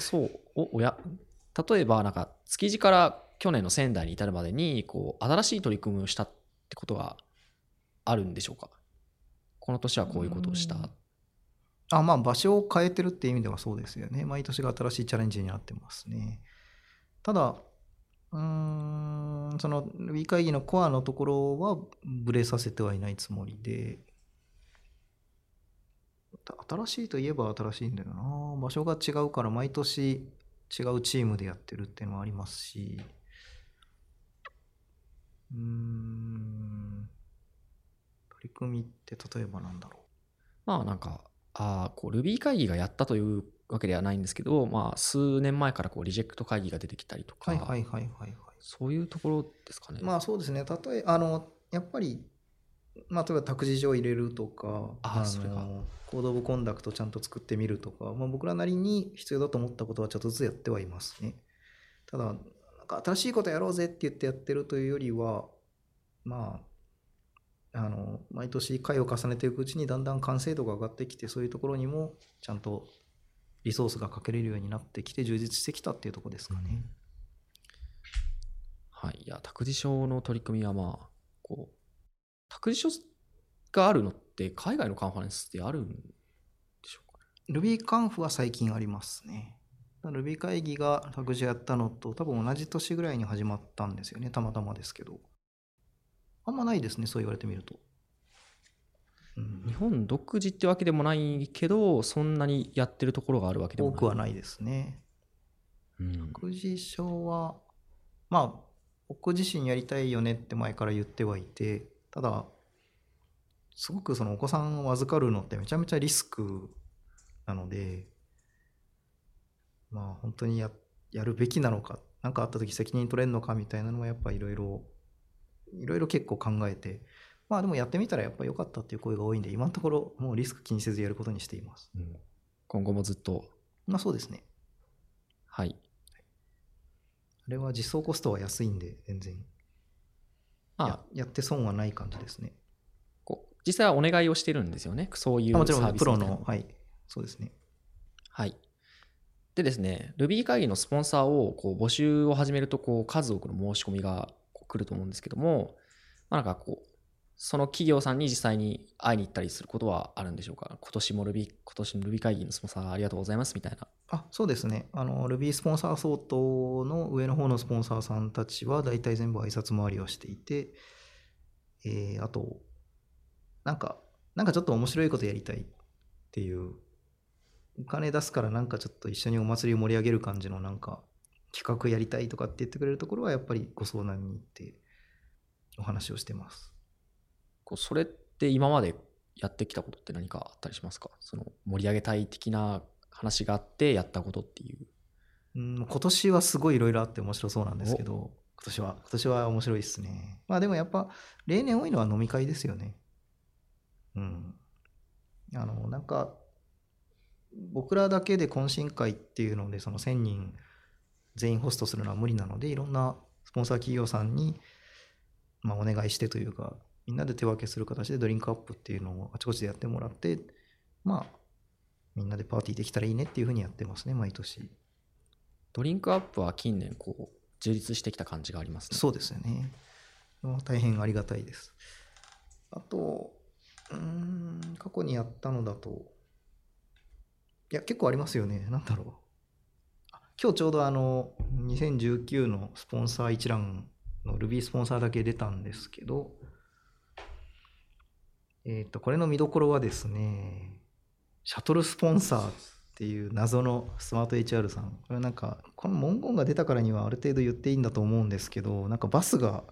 例えば、なんか、築地から去年の仙台に至るまでに、新しい取り組みをしたってことがあるんでしょうか。この年はこういうことをした。 まあ場所を変えてるっていう意味ではそうですよね。毎年が新しいチャレンジになってますね。ただ、その Ruby 会議のコアのところはブレさせてはいないつもりで、新しいといえば新しいんだよな。場所が違うから毎年違うチームでやってるっていうのはありますし、取り組みって例えばなんだろう。 まあなんか、Ruby 会議がやったというわけではないんですけど、まあ数年前からリジェクト会議が出てきたりとか、そういうところですかね。 まあそうですね。やっぱり、まあ例えば託児所を入れるとか、 それがコードオブコンダクトちゃんと作ってみるとか、まあ、僕らなりに必要だと思ったことはちょっとずつやってはいますね。ただ、なんか新しいことやろうぜって言ってやってるというよりは、まあ、毎年回を重ねていくうちにだんだん完成度が上がってきて、そういうところにもちゃんとリソースがかけれるようになってきて、充実してきたっていうところですかね。 はい。いや、託児所の取り組みは託児所があるのって海外のカンファレンスってあるんでしょうかね。Ruby カンフは最近ありますね。Ruby 会議が託児やったのと多分同じ年ぐらいに始まったんですよね。たまたまですけど。あんまないですね、そう言われてみると。 日本独自ってわけでもないけど、そんなにやってるところがあるわけでもない。 多くはないですね。託児所は、まあ、僕自身やりたいよねって前から言ってはいて、ただ、すごくそのお子さんを預かるのってめちゃめちゃリスクなので、まあ本当にやるべきなのか、何かあった時責任取れるのかみたいなのはやっぱいろいろ結構考えて、まあでもやってみたらやっぱ良かったっていう声が多いんで、今のところもうリスク気にせずやることにしています。 今後もずっと。 まあそうですね。 はい。 あれは実装コストは安いんで、全然。やって損はない感じですね。 実際はお願いをしてるんですよね。そういうサービスみたいな。 もちろんプロの、はい。そうですね。 はい。でですね、Ruby 会議のスポンサーを募集を始めると数多くの申し込みが来ると思うんですけども、なんかその企業さんに実際に会いに行ったりすることはあるんでしょうか。今年の Ruby 会議のスポンサーありがとうございますみたいな。 そうですね。Ruby スポンサー相当の上の方のスポンサーさんたちは大体全部挨拶回りをしていて、あと、なんかちょっと面白いことやりたいっていう、お金出すからなんかちょっと一緒にお祭りを盛り上げる感じのなんか企画やりたいとかって言ってくれるところはやっぱりご相談に行ってお話をしてます。 それって今までやってきたことって何かあったりしますか？その盛り上げたい的な話があってやったことっていう。 今年はすごいいろいろあって面白そうなんですけど、今年は面白いですね。まあでもやっぱ例年多いのは飲み会ですよね。なんか僕らだけで懇親会っていうのでその1000人全員ホストするのは無理なので、いろんなスポンサー企業さんにお願いしてというか、みんなで手分けする形でドリンクアップっていうのをあちこちでやってもらって、みんなでパーティーできたらいいねっていうふうにやってますね、毎年。 ドリンクアップは近年充実してきた感じがありますね。 そうですよね。大変ありがたいです。あと、過去にやったのだと、いや、結構ありますよね。なんだろう。今日ちょうど2019のスポンサー一覧の Ruby スポンサーだけ出たんですけど、これの見どころはですね、シャトルスポンサーっていう謎のスマート HR さん。これなんか、この文言が出たからにはある程度言っていいんだと思うんですけど、なんかバスが、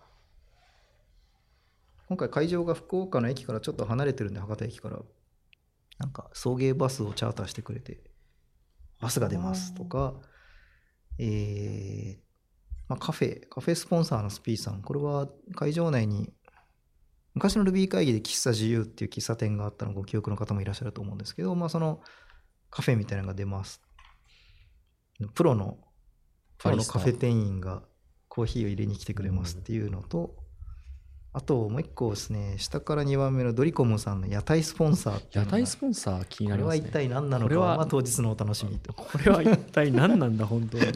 今回会場が福岡の駅からちょっと離れてるんで、博多駅から、なんか送迎バスをチャーターしてくれて、バスが出ますとか、 カフェスポンサーのスピーさん、これは会場内に昔の Ruby 会議で喫茶自由っていう喫茶店があったのご記憶の方もいらっしゃると思うんですけど、そのカフェみたいなのが出ます。プロのカフェ店員がコーヒーを入れに来てくれますっていうのと、あともう一個ですね、下から2番目のドリコムさんの屋台スポンサーっていうのが。 屋台スポンサー気になりますね。 これは一体何なのかは当日のお楽しみと。 これは一体何なんだ本当に。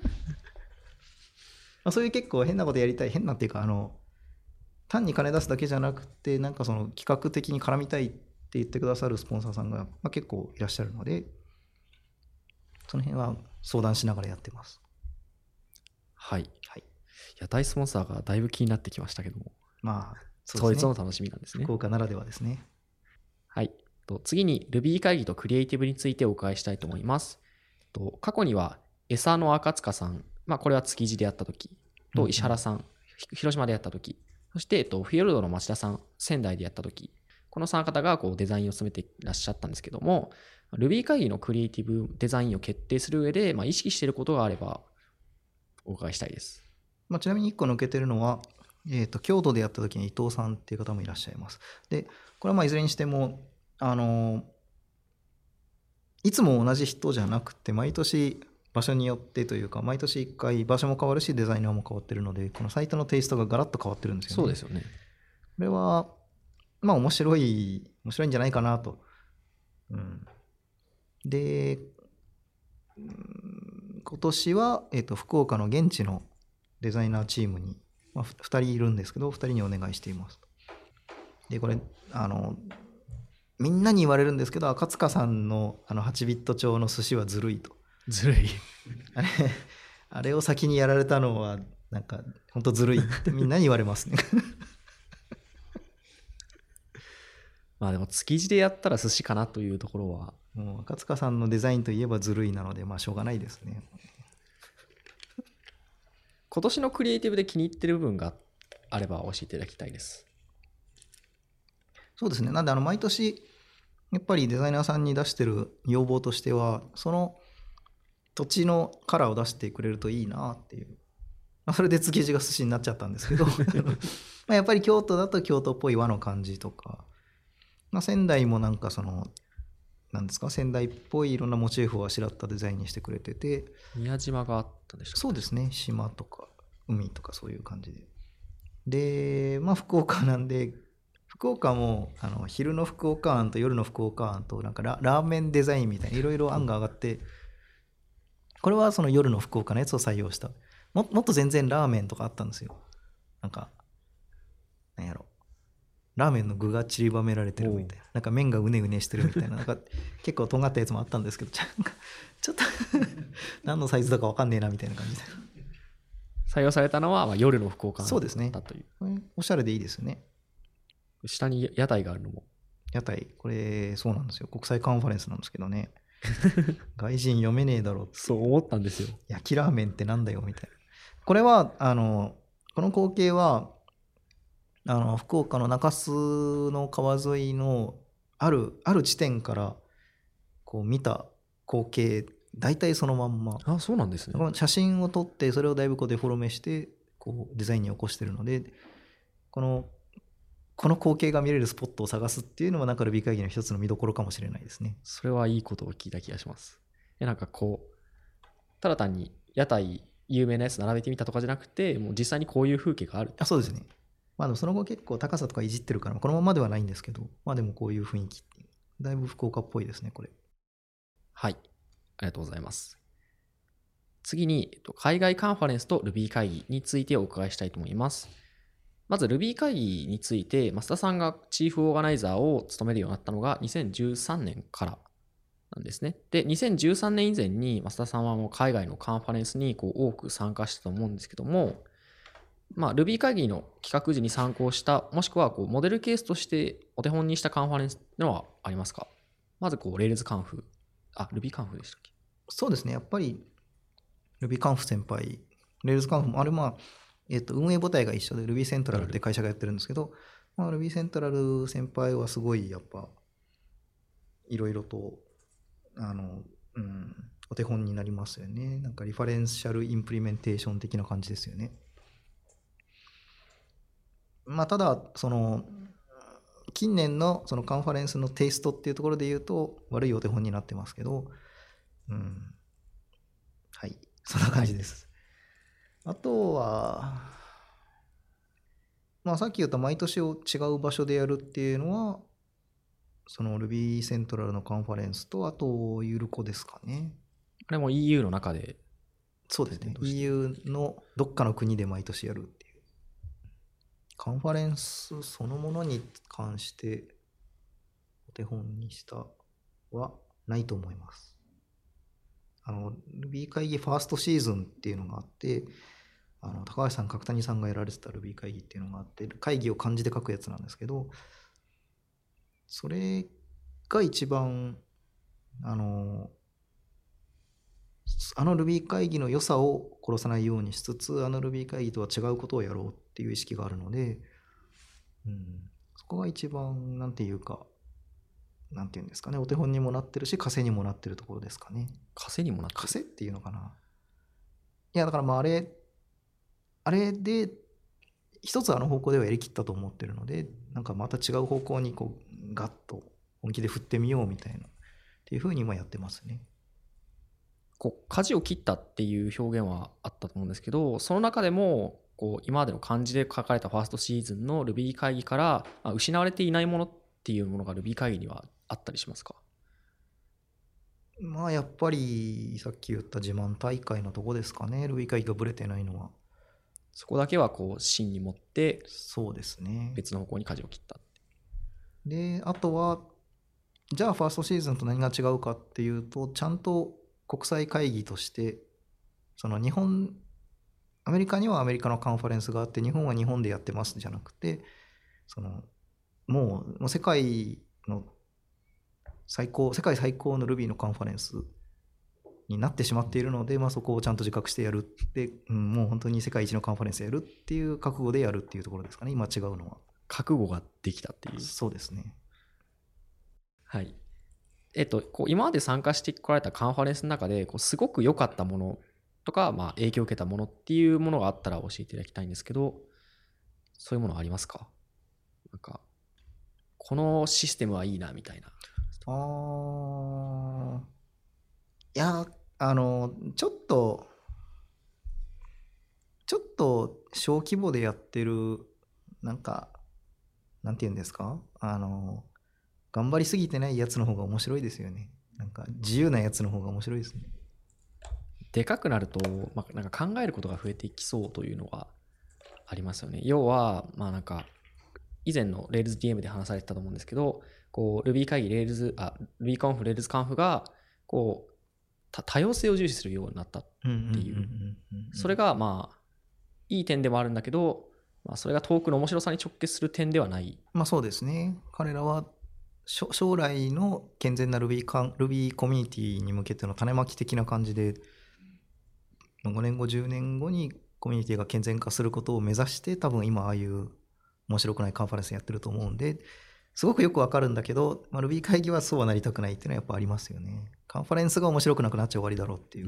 そういう結構変なことやりたい、変なっていうか単に金出すだけじゃなくて、なんかその企画的に絡みたいって言ってくださるスポンサーさんが結構いらっしゃるので、その辺は相談しながらやってます。 はい。屋台スポンサーがだいぶ気になってきましたけども。そうですね。そいつの楽しみなんですね。 福岡ならではですね。 はい。次に Ruby 会議とクリエイティブについてお伺いしたいと思います。過去には餌の赤塚さん、これは築地でやった時と石原さん、広島でやった時、そしてフィヨルドの町田さん、仙台でやった時、この3方がデザインを進めていらっしゃったんですけども、Ruby 会議のクリエイティブデザインを決定する上で、意識していることがあればお伺いしたいです。 ちなみに1個抜けてるのは、京都でやった時に伊藤さんっていう方もいらっしゃいます。で、これはいずれにしても、いつも同じ人じゃなくて、毎年場所によってというか、毎年1回場所も変わるし、デザイナーも変わってるので、このサイトのテイストがガラッと変わってるんですよね。 そうですよね。これは、面白いんじゃないかなと。で、今年は、福岡の現地のデザイナーチームに、2人いるんですけど、2人にお願いしています。で、これ、みんなに言われるんですけど、赤塚さんの8ビット調の寿司はずるいと。 ずるい。 あれを先にやられたのは、なんか、本当ずるいってみんなに言われますね。 でも築地でやったら寿司かなというところは。 もう赤塚さんのデザインといえばずるいなので、しょうがないですね。 今年のクリエイティブで気に入ってる部分があれば教えていただきたいです。 そうですね。なんで毎年やっぱりデザイナーさんに出してる要望としては、その土地のカラーを出してくれるといいなっていう。それで築地が寿司になっちゃったんですけどやっぱり京都だと京都っぽい和の感じとか、仙台もなんかなんですか、仙台っぽいいろんなモチーフをあしらったデザインにしてくれてて、 宮島があったんでしょうか。 そうですね。島とか海とかそういう感じで。で、福岡なんで、福岡も昼の福岡案と夜の福岡案となんかラーメンデザインみたいないろいろ案が上がって、これはその夜の福岡のやつを採用した。もっと全然ラーメンとかあったんですよ。なんかなんやろ、ラーメンの具が散りばめられてるみたいな、なんか麺がうねうねしてるみたいな、なんか結構尖ったやつもあったんですけど、ちょっと何のサイズだか分かんねえなみたいな感じで採用されたのは夜の福岡案だったという。 そうですね。おしゃれでいいですよね。 下に屋台があるのも。 屋台、これそうなんですよ。国際カンファレンスなんですけどね。外人読めねえだろうって。 そう思ったんですよ。 焼きラーメンってなんだよみたいな。これはこの光景は福岡の中洲の川沿いのある地点から見た光景、大体そのまんま。 あ、そうなんですね。 写真を撮ってそれをだいぶデフォルメしてデザインに起こしてるので、この光景が見れるスポットを探すっていうのはなんか Ruby 会議の一つの見どころかもしれないですね。 それはいいことを聞いた気がします。なんかただ単に屋台有名なやつ並べてみたとかじゃなくて、もう実際にこういう風景がある。 そうですね。でもその後結構高さとかいじってるからこのままではないんですけど、でもこういう雰囲気っていうだいぶ福岡っぽいですね、これ。 はい、ありがとうございます。次に海外カンファレンスと Ruby 会議についてお伺いしたいと思います。まず Ruby 会議について増田さんがチーフオーガナイザーを務めるようになったのが2013年からなんですね。で、2013年以前に増田さんはもう海外のカンファレンスに多く参加したと思うんですけども、Ruby 会議の企画時に参考した、もしくはモデルケースとしてお手本にしたカンファレンスってのはありますか？まずRails カンフ、Ruby カンフでしたっけ？ そうですね。やっぱり Ruby カンフ先輩、Rails カンフも運営母体が一緒で Ruby セントラルって会社がやってるんですけど、Ruby セントラル先輩はすごいやっぱいろいろとお手本になりますよね。なんかリファレンシャルインプリメンテーション的な感じですよね。まあただその近年のそのカンファレンスのテイストっていうところで言うと悪いお手本になってますけど、はい、そんな感じです。はい、あとはまあさっき言った毎年を違う場所でやるっていうのはその Ruby セントラルのカンファレンスとあとユルコですかね。 あれも EU の中で。 そうですね。EU のどっかの国で毎年やるっていう。カンファレンスそのものに関してお手本にしたはないと思います。Ruby 会議ファーストシーズンっていうのがあって、高橋さん、角谷さんがやられてた Ruby 会議っていうのがあって、会議を漢字で書くやつなんですけど、それが一番、Ruby 会議の良さを殺さないようにしつつ、Ruby 会議とは違うことをやろうっていう意識があるので、そこが一番、なんていうか、なんていうんですかね、お手本にもなってるし、枷にもなってるところですかね。 枷にもなってる。 枷っていうのかな。いや、だからまああれで、一つ方向ではやりきったと思ってるので、なんかまた違う方向にこう、ガッと本気で振ってみようみたいな、っていうふうに今やってますね。 舵を切ったっていう表現はあったと思うんですけど、その中でも今までの漢字で書かれたファーストシーズンの Ruby 会議から失われていないものっていうものが Ruby 会議にはあったりしますか？ まあやっぱりさっき言った自慢大会のとこですかね。Ruby 会議がブレてないのは。 そこだけは芯に持ってそうですね。 別の方向に舵を切った。 で、あとはじゃあファーストシーズンと何が違うかっていうと、ちゃんと国際会議としてそのアメリカにはアメリカのカンファレンスがあって、日本は日本でやってますじゃなくて、もう世界最高の Ruby のカンファレンスになってしまっているので、そこをちゃんと自覚してやるって、もう本当に世界一のカンファレンスやるっていう覚悟でやるっていうところですかね、今違うのは。 覚悟ができたっていう。 そうですね。 はい。今まで参加してこられたカンファレンスの中ですごく良かったものとか、影響を受けたものっていうものがあったら教えていただきたいんですけど、そういうものありますか？なんかこのシステムはいいなみたいな。 いや、ちょっと小規模でやってる、なんていうんですか、頑張りすぎてないやつの方が面白いですよね。なんか自由なやつの方が面白いですね。 でかくなると、なんか考えることが増えていきそうというのがありますよね。要は、なんか以前の RailsDM で話されてたと思うんですけど、Ruby 会議 RubyConf Rails Conf が多様性を重視するようになったっていう、それがいい点でもあるんだけど、それがトークの面白さに直結する点ではない。 そうですね。彼らは将来の健全な Ruby コミュニティに向けての種まき的な感じで、5年後10年後にコミュニティが健全化することを目指して、多分今ああいう面白くないカンファレンスやってると思うんで、すごくよくわかるんだけど、Ruby 会議はそうはなりたくないっていうのはやっぱありますよね。カンファレンスが面白くなくなっちゃ終わりだろうっていう。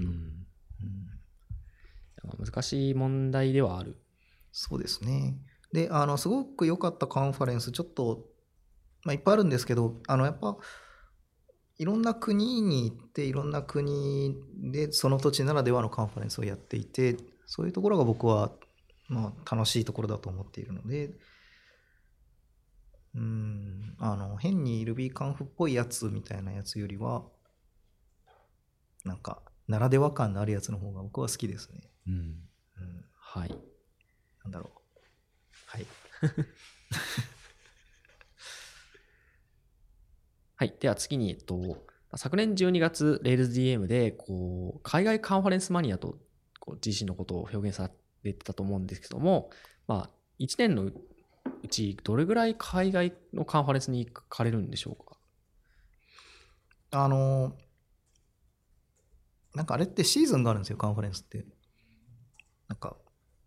難しい問題ではある。 そうですね。で、すごく良かったカンファレンス、ちょっと、いっぱいあるんですけど、やっぱ、いろんな国に行って、いろんな国でその土地ならではのカンファレンスをやっていて、そういうところが僕は、楽しいところだと思っているので、変に RubyConf っぽいやつみたいなやつよりは、なんか、ならでは感のあるやつの方が僕は好きですね。 はい。 なんだろう。はい。 はい。では次に、昨年12月 RailsDM で海外カンファレンスマニアと自身のことを表現されてたと思うんですけども、1年のうちどれぐらい海外のカンファレンスに行かれるんでしょうか？ なんかあれってシーズンがあるんですよ、カンファレンスって。なんか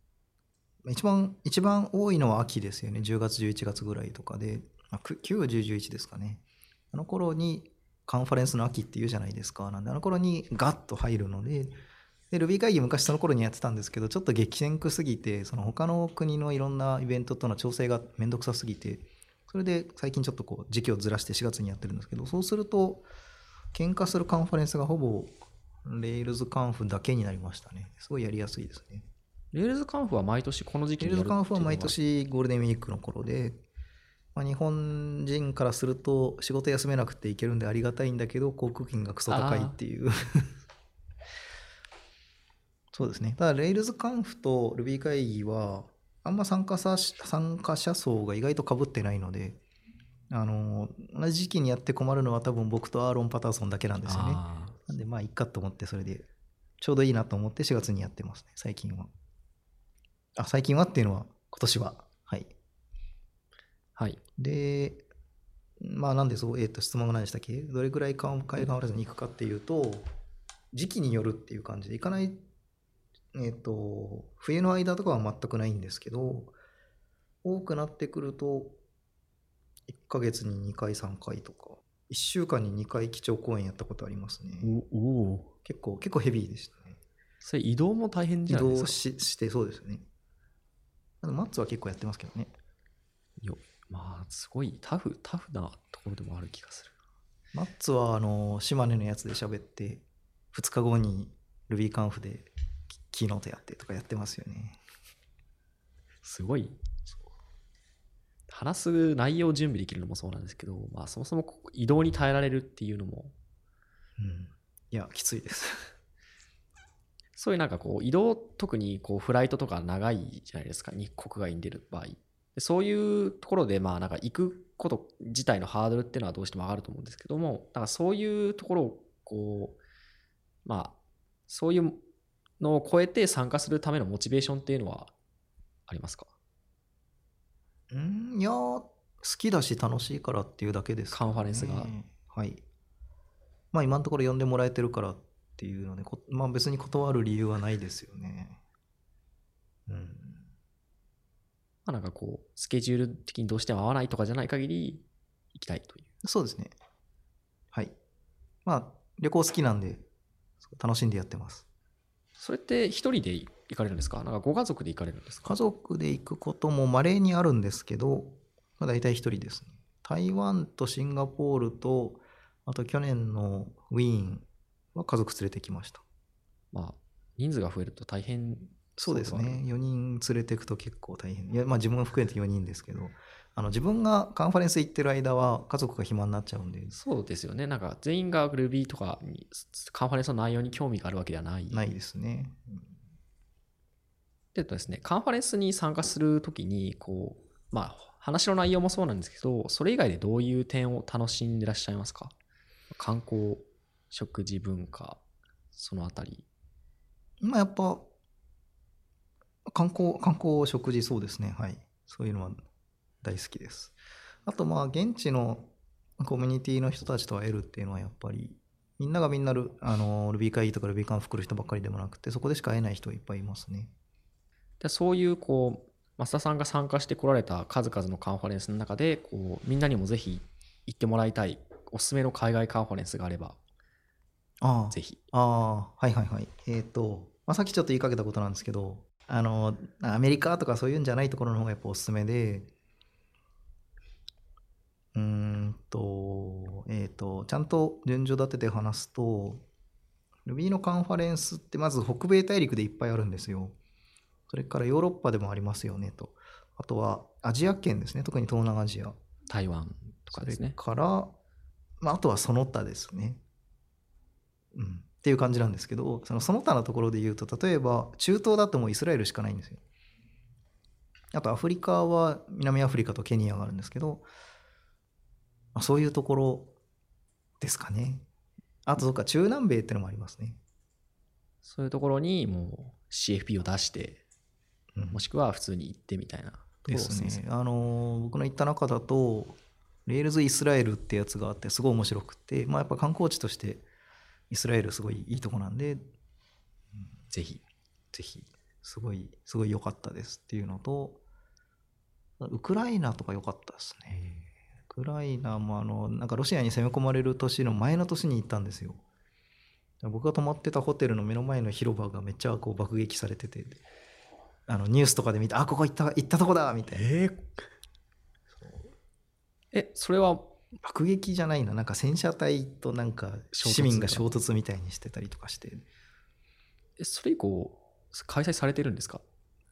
一番多いのは秋ですよね。10月11月ぐらいとかで、9、10、11ですかね。あの頃にカンファレンスの秋っていうじゃないですか。なんであの頃にガッと入るので、Ruby 会議昔その頃にやってたんですけど、ちょっと激戦区すぎて、その他の国のいろんなイベントとの調整がめんどくさすぎて、それで最近ちょっとこう時期をずらして4月にやってるんですけど、そうすると喧嘩するカンファレンスがほぼ Rails カンフだけになりましたね。すごいやりやすいですね。 レールズカンフは毎年この時期にやる Rails っていうのはカンフは毎年ゴールデンウィークの頃で、日本人からすると仕事休めなくていけるんでありがたいんだけど、航空券がクソ高いっていうそうですね。ただ Rails カンフと Ruby 会議はあんま参加者層が意外と被ってないので、同じ時期にやって困るのは多分僕とアーロン・パターソンだけなんですよね。なんでいっかと思ってそれでちょうどいいなと思って4月にやってますね、最近は。最近はっていうのは今年は。はい。 はい。 で、なんでそう、質問が何でしたっけ？どれぐらい海岸ファレンスに行くかっていうと、時期によるっていう感じで、行かない、冬の間とかは全くないんですけど、多くなってくると、1ヶ月に2回、3回とか、1週間に2回基調講演やったことありますね。結構ヘビーでしたね。 それ移動も大変じゃないですか。 移動してそうですね。マッツは結構やってますけどね。 すごいタフなところでもある気がする。 マッツは島根のやつで喋って、2日後に Ruby カンフでキーノートやってとかやってますよね。 すごい。話す内容を準備できるのもそうなんですけど、そもそも移動に耐えられるっていうのも、 いやきついですそういう移動、特にフライトとか長いじゃないですか、国外に出る場合。そういうところで行くこと自体のハードルっていうのはどうしても上がると思うんですけども、そういうところをそういうのを超えて参加するためのモチベーションっていうのはありますか？ いや好きだし楽しいからっていうだけですけどね。 カンファレンスが。 はい。今のところ呼んでもらえてるからっていうので、別に断る理由はないですよね。 スケジュール的にどうしても合わないとかじゃない限り行きたいという。 そうですね。はい。旅行好きなんで楽しんでやってます。 それって一人で行かれるんですか？ご家族で行かれるんですか？ 家族で行くことも稀にあるんですけど、大体一人ですね。台湾とシンガポールと、あと去年のウィーンは家族連れてきました。 人数が増えると大変。 そうですね。4人連れていくと結構大変。いや、自分も含めて4人ですけど、自分がカンファレンス行ってる間は家族が暇になっちゃうんで。 そうですよね。全員が Ruby とかにカンファレンスの内容に興味があるわけではない。 ないですね。 ですね、カンファレンスに参加するときに、話の内容もそうなんですけど、それ以外でどういう点を楽しんでらっしゃいますか？観光、食事、文化、そのあたり。 やっぱ、観光、食事、そうですね。はい。そういうのは大好きです。あと、現地のコミュニティの人たちと会えるっていうのはやっぱり、みんなRuby 会議とか Ruby カンフ来る人ばっかりでもなくて、そこでしか会えない人いっぱいいますね。 でそういう増田さんが参加してこられた数々のカンファレンスの中でみんなにもぜひ行ってもらいたいおすすめの海外カンファレンスがあればぜひ。 はいはいはい。さっきちょっと言いかけたことなんですけど、アメリカとかそういうんじゃないところの方がやっぱおすすめで、ちゃんと順序立てて話すと、Ruby のカンファレンスってまず北米大陸でいっぱいあるんですよ。それからヨーロッパでもありますよねと。あとはアジア圏ですね。特に東南アジア。 台湾とかですね。 それから、あとはその他ですね。っていう感じなんですけど、その他のところで言うと、例えば中東だともうイスラエルしかないんですよ。あとアフリカは南アフリカとケニアがあるんですけど、そういうところですかね。あと中南米ってのもありますね。 そういうところにもう CFP を出して、もしくは普通に行ってみたいなですね。僕の行った中だと、レールズイスラエルってやつがあってすごい面白くて、やっぱ観光地としてイスラエルすごいいいとこなんで、ぜひすごい良かったですっていうのと、ウクライナとか良かったですね。 クライナもなんかロシアに攻め込まれる年の前の年に行ったんですよ。僕が泊まってたホテルの目の前の広場がめっちゃこう爆撃されてて、ニュースとかで見て、ここ行ったとこだみたいな。 それは爆撃じゃないな、なんか戦車隊となんか市民が衝突みたいにしてたりとかして。 それ以降開催されてるんですか？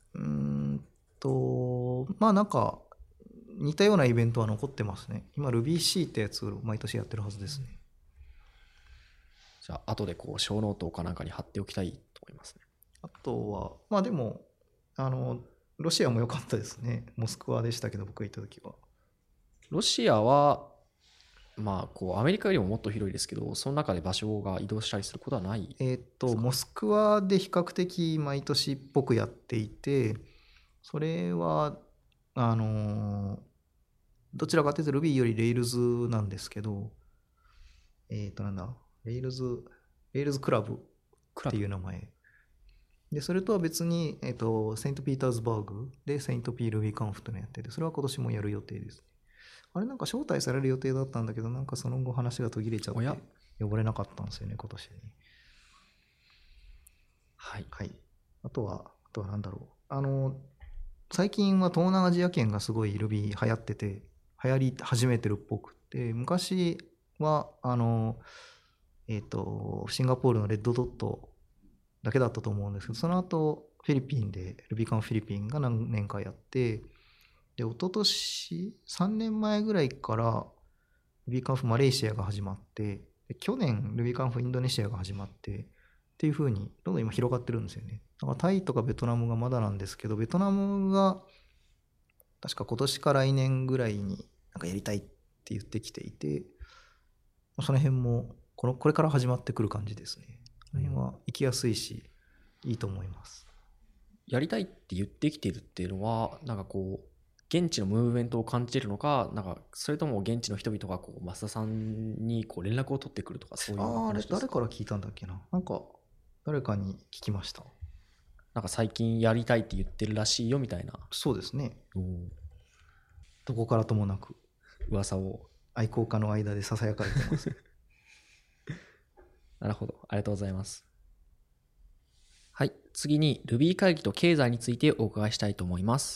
まあなんか似たようなイベントは残ってますね。今 RubyC ってやつを毎年やってるはずですね。 じゃあ後でこう小ノートかなんかに貼っておきたいと思いますね。 あとはまあでもロシアも良かったですね。モスクワでしたけど僕が行った時は。 ロシアはまあこうアメリカよりももっと広いですけど、その中で場所が移動したりすることはないですか？ モスクワで比較的毎年っぽくやっていて、それはどちらかというと Ruby より Rails なんですけど、なんだ、Rails クラブっていう名前。で、それとは別に、セントピーターズバーグでセントピールビーカンフってのやってて、それは今年もやる予定です。あれなんか招待される予定だったんだけど、なんかその後話が途切れちゃって呼ばれなかったんですよね、今年に。 はい。 はい。あとは何だろう。最近は東南アジア圏がすごい Ruby 流行ってて、流行り始めてるっぽくて、昔はシンガポールのレッドドットだけだったと思うんですけど、その後フィリピンで RubyConf フィリピンが何年かやって、で一昨年3年前ぐらいから RubyConf マレーシアが始まって、去年 RubyConf インドネシアが始まってっていう風にどんどん今広がってるんですよね。だからタイとかベトナムがまだなんですけど、ベトナムが確か今年か来年ぐらいになんかやりたいって言ってきていて、その辺もこれから始まってくる感じですね。この辺は行きやすいしいいと思います。 やりたいって言ってきてるっていうのはなんかこう現地のムーブメントを感じてるのか、なんかそれとも現地の人々がこう増田さんにこう連絡を取ってくるとか、そういう話ですか？ 誰から聞いたんだっけな。なんか誰かに聞きました。 なんか最近やりたいって言ってるらしいよみたいな。 そうですね。どこからともなく噂を愛好家の間でささやかれてますなるほど、ありがとうございます。はい、次に Ruby 会議と経済についてお伺いしたいと思います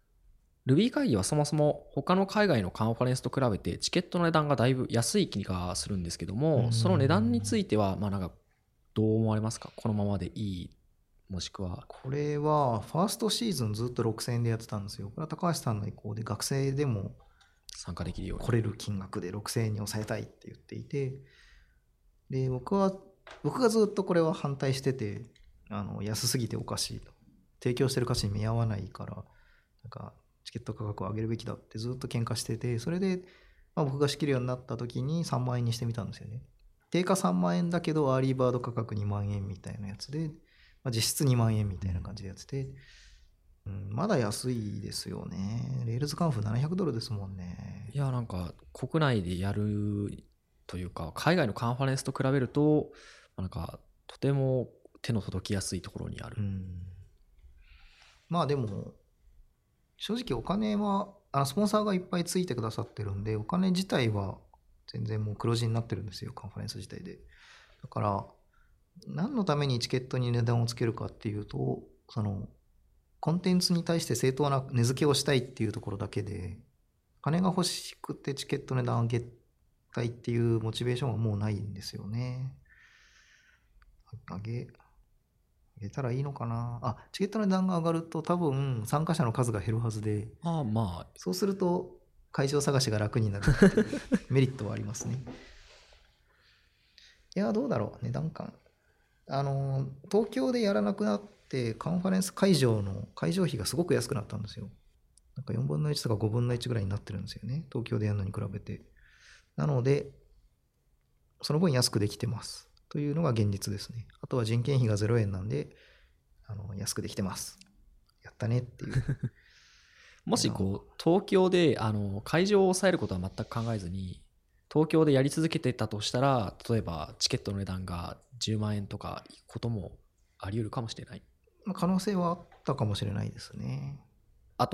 。Ruby 会議はそもそも他の海外のカンファレンスと比べてチケットの値段がだいぶ安い気がするんですけども、その値段についてはなんかどう思われますか？このままでいい、もしくは。 これはファーストシーズンずっと6000円でやってたんですよ。これは高橋さんの意向で学生でも参加できるように来れる金額で6000円に抑えたいって言っていて、で僕がずっとこれは反対してて、安すぎておかしいと、提供してる価値に見合わないからなんかチケット価格を上げるべきだってずっと喧嘩してて、それで、僕が仕切るようになった時に3万円にしてみたんですよね。定価3万円だけどアーリーバード価格2万円みたいなやつで、実質2万円みたいな感じでやってて、まだ安いですよね。レールズカンフ700ドルですもんね。 いや、なんか国内でやるというか海外のカンファレンスと比べるとなんかとても手の届きやすいところにある。 まあでも正直お金はスポンサーがいっぱいついてくださってるんで、お金自体は全然もう黒字になってるんですよ、カンファレンス自体で。だから何のためにチケットに値段をつけるかっていうと、そのコンテンツに対して正当な値付けをしたいっていうところだけで、金が欲しくてチケットの値段上げたいっていうモチベーションはもうないんですよね。上げたらいいのかな。チケットの値段が上がると多分参加者の数が減るはずで、そうすると会場探しが楽になるっていうメリットはありますね。いや、どうだろう、値段感。東京でやらなくなってカンファレンス会場の会場費がすごく安くなったんですよ。なんか4分の1とか5分の1ぐらいになってるんですよね、東京でやるのに比べて。なのでその分安くできてますというのが現実ですね。あとは人件費が0円なんで安くできてます。やったねっていうもしこう東京で会場を抑えることは全く考えずに東京でやり続けてたとしたら、例えばチケットの値段が10万円とかいくこともあり得るかもしれない。 可能性はあったかもしれないですね。 あと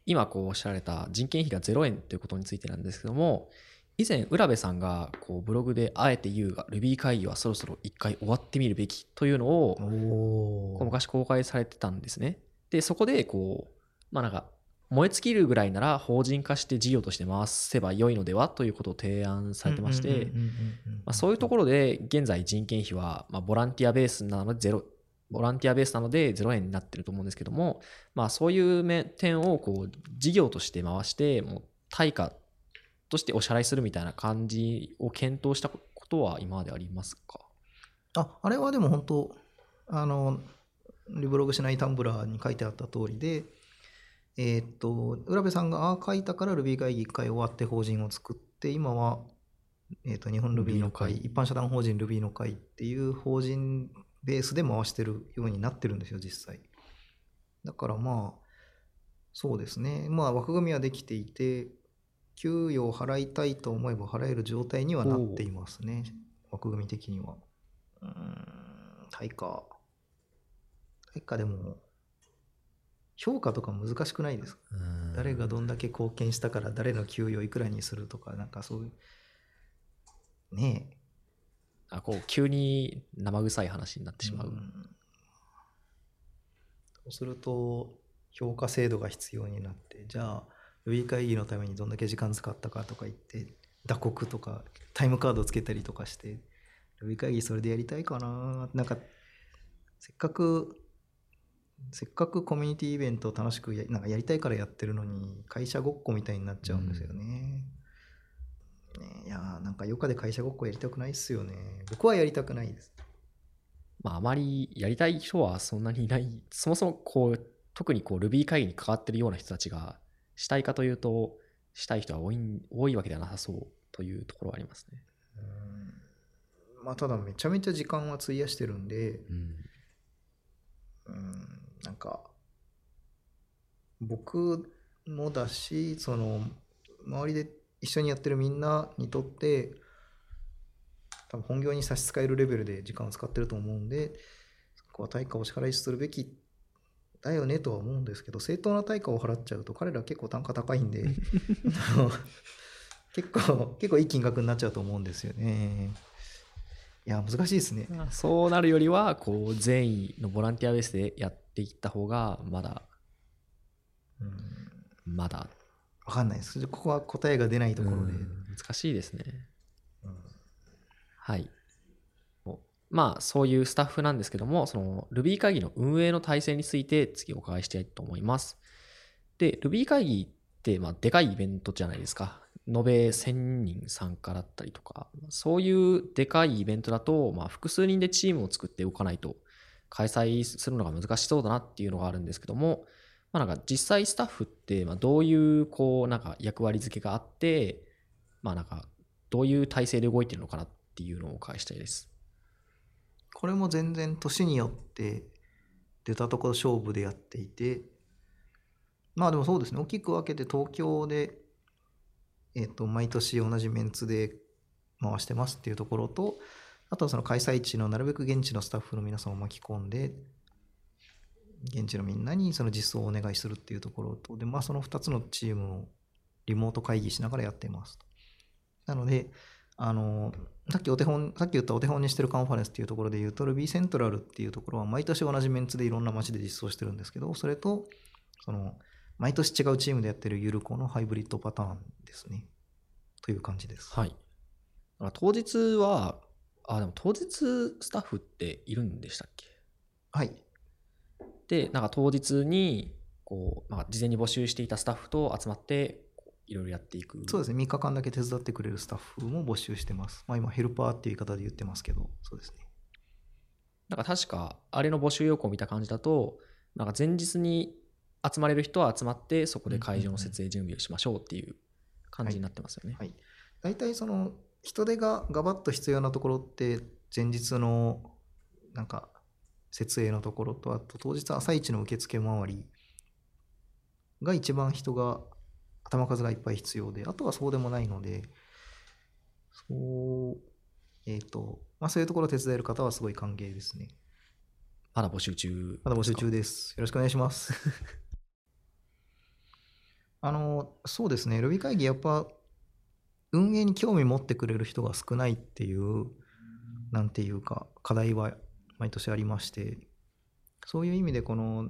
今こうおっしゃられた人件費が0円ということについてなんですけども、以前浦部さんがこうブログであえて言うが Ruby 会議はそろそろ一回終わってみるべきというのをこう昔公開されてたんですね。でそこでこうなんか燃え尽きるぐらいなら法人化して事業として回せば良いのではということを提案されてまして、そういうところで現在人件費はボランティアベースなので0円になってると思うんですけども、そういう点をこう事業として回してもう対価としてお支払いするみたいな感じを検討したことは今までありますか？ あれはでも本当リブログしないタンブラーに書いてあった通りで、浦部さんが書いたから Ruby 会議1回終わって法人を作って、今は、日本 Ruby の会、一般社団法人 Ruby の会っていう法人ベースで回してるようになってるんですよ、実際。だからそうですね。枠組みはできていて、給与を払いたいと思えば払える状態にはなっていますね、枠組み的には。対価でも、評価とか難しくないですか？誰がどんだけ貢献したから誰の給与いくらにするとか、なんかそういうねえ、こう急に生臭い話になってしまう。 そうすると評価制度が必要になって、じゃあ Ruby 会議のためにどんだけ時間使ったかとか言って打刻とかタイムカードつけたりとかして、 Ruby 会議それでやりたいかな。なんかせっかくコミュニティイベントを楽しくなんかやりたいからやってるのに会社ごっこみたいになっちゃうんですよね。いやなんか余暇で会社ごっこやりたくないっすよね。僕はやりたくないです。 あまりやりたい人はそんなにいない。そもそも特にRuby 会議に関わってるような人たちがしたいかというと、したい人は多いわけではなさそうというところはありますね。 ただめちゃめちゃ時間は費やしてるんで、なんか僕もだし、その周りで一緒にやってるみんなにとって多分本業に差し支えるレベルで時間を使ってると思うんで、そこは対価を支払いするべきだよねとは思うんですけど、正当な対価を払っちゃうと彼ら結構単価高いんで結構いい金額になっちゃうと思うんですよね。いや難しいですね。 そうなるよりは善意のボランティアベースでやっていった方がまだ分かんないです。ここは答えが出ないところで難しいですね。はい。そういうスタッフなんですけども、その Ruby 会議の運営の体制について次お伺いしたいと思います。で Ruby 会議ってでかいイベントじゃないですか。延べ1000人参加だったりとか、そういうでかいイベントだと、複数人でチームを作って動かないと開催するのが難しそうだなっていうのがあるんですけども、なんか実際スタッフってどういうなんか役割付けがあって、なんかどういう体制で動いてるのかなっていうのをお伺いしたいです。 これも全然年によって出たところ勝負でやっていて、でもそうですね、大きく分けて東京で毎年同じメンツで回してますっていうところと、あとはその開催地のなるべく現地のスタッフの皆さんを巻き込んで現地のみんなにその実装をお願いするっていうところとで、その2つのチームをリモート会議しながらやっています。なのでさっき言ったお手本にしてるカンファレンスっていうところで言うと Ruby セントラルっていうところは毎年同じメンツでいろんな街で実装してるんですけど、それとその毎年違うチームでやってるゆる子のハイブリッドパターンですねという感じです。 はい。当日はでも当日スタッフっているんでしたっけ？ はい。 でなんか当日に事前に募集していたスタッフと集まっていろいろやっていく。 そうですね。3日間だけ手伝ってくれるスタッフも募集してます。今ヘルパーっていう言い方で言ってますけど、そうですね。 なんか確かあれの募集要項を見た感じだと、なんか前日に集まれる人は集まってそこで会場の設営準備をしましょうっていう感じになってますよね。 はい。大体その人手がガバッと必要なところって前日のなんか設営のところと、あと当日朝一の受付周りが一番人が頭数がいっぱい必要で、あとはそうでもないので、そういうところを手伝える方はすごい歓迎ですね。 まだ募集中。 まだ募集中です。よろしくお願いします。 そうですね、Ruby 会議やっぱ運営に興味持ってくれる人が少ないっていう、なんていうか、課題は毎年ありまして、そういう意味で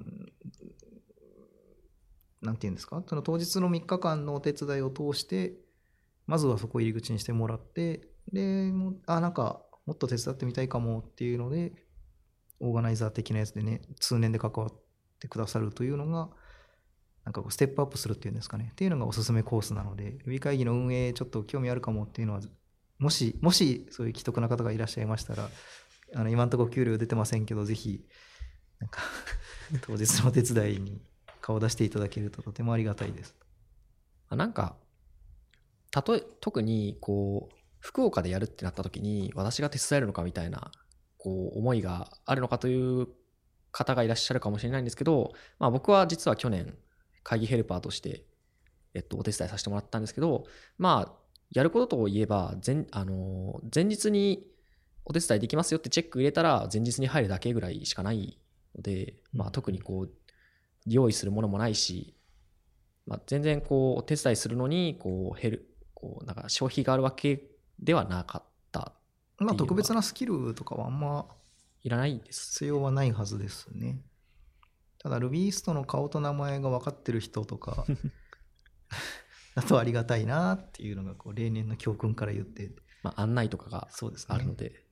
なんていうんですか、その当日の3日間のお手伝いを通して、まずはそこを入り口にしてもらって、で、なんか、もっと手伝ってみたいかもっていうので、オーガナイザー的なやつでね、通年で関わってくださるというのが、なんかこうステップアップするっていうんですかね、っていうのがおすすめコースなので、Ruby 会議の運営ちょっと興味あるかもっていうのは、もしそういう既得な方がいらっしゃいましたら、今のところ給料出てませんけど、ぜひ、なんか当日のお手伝いに顔を出していただけるととてもありがたいです。 なんか、特にこう、福岡でやるってなった時に、私が手伝えるのかみたいな、こう、思いがあるのかという方がいらっしゃるかもしれないんですけど、僕は実は去年、会議ヘルパーとして、お手伝いさせてもらったんですけど、やることといえば、前日にお手伝いできますよってチェック入れたら、前日に入るだけぐらいしかないので、特にこう、用意するものもないし、全然こう、お手伝いするのに、なんか消費があるわけではなかったっていうのが。 特別なスキルとかはあんまいらないです。 必要はないはずですね。ただ Rubyist の顔と名前が分かってる人とかだとありがたいなっていうのがこう例年の教訓から言って、 案内とかがあるので、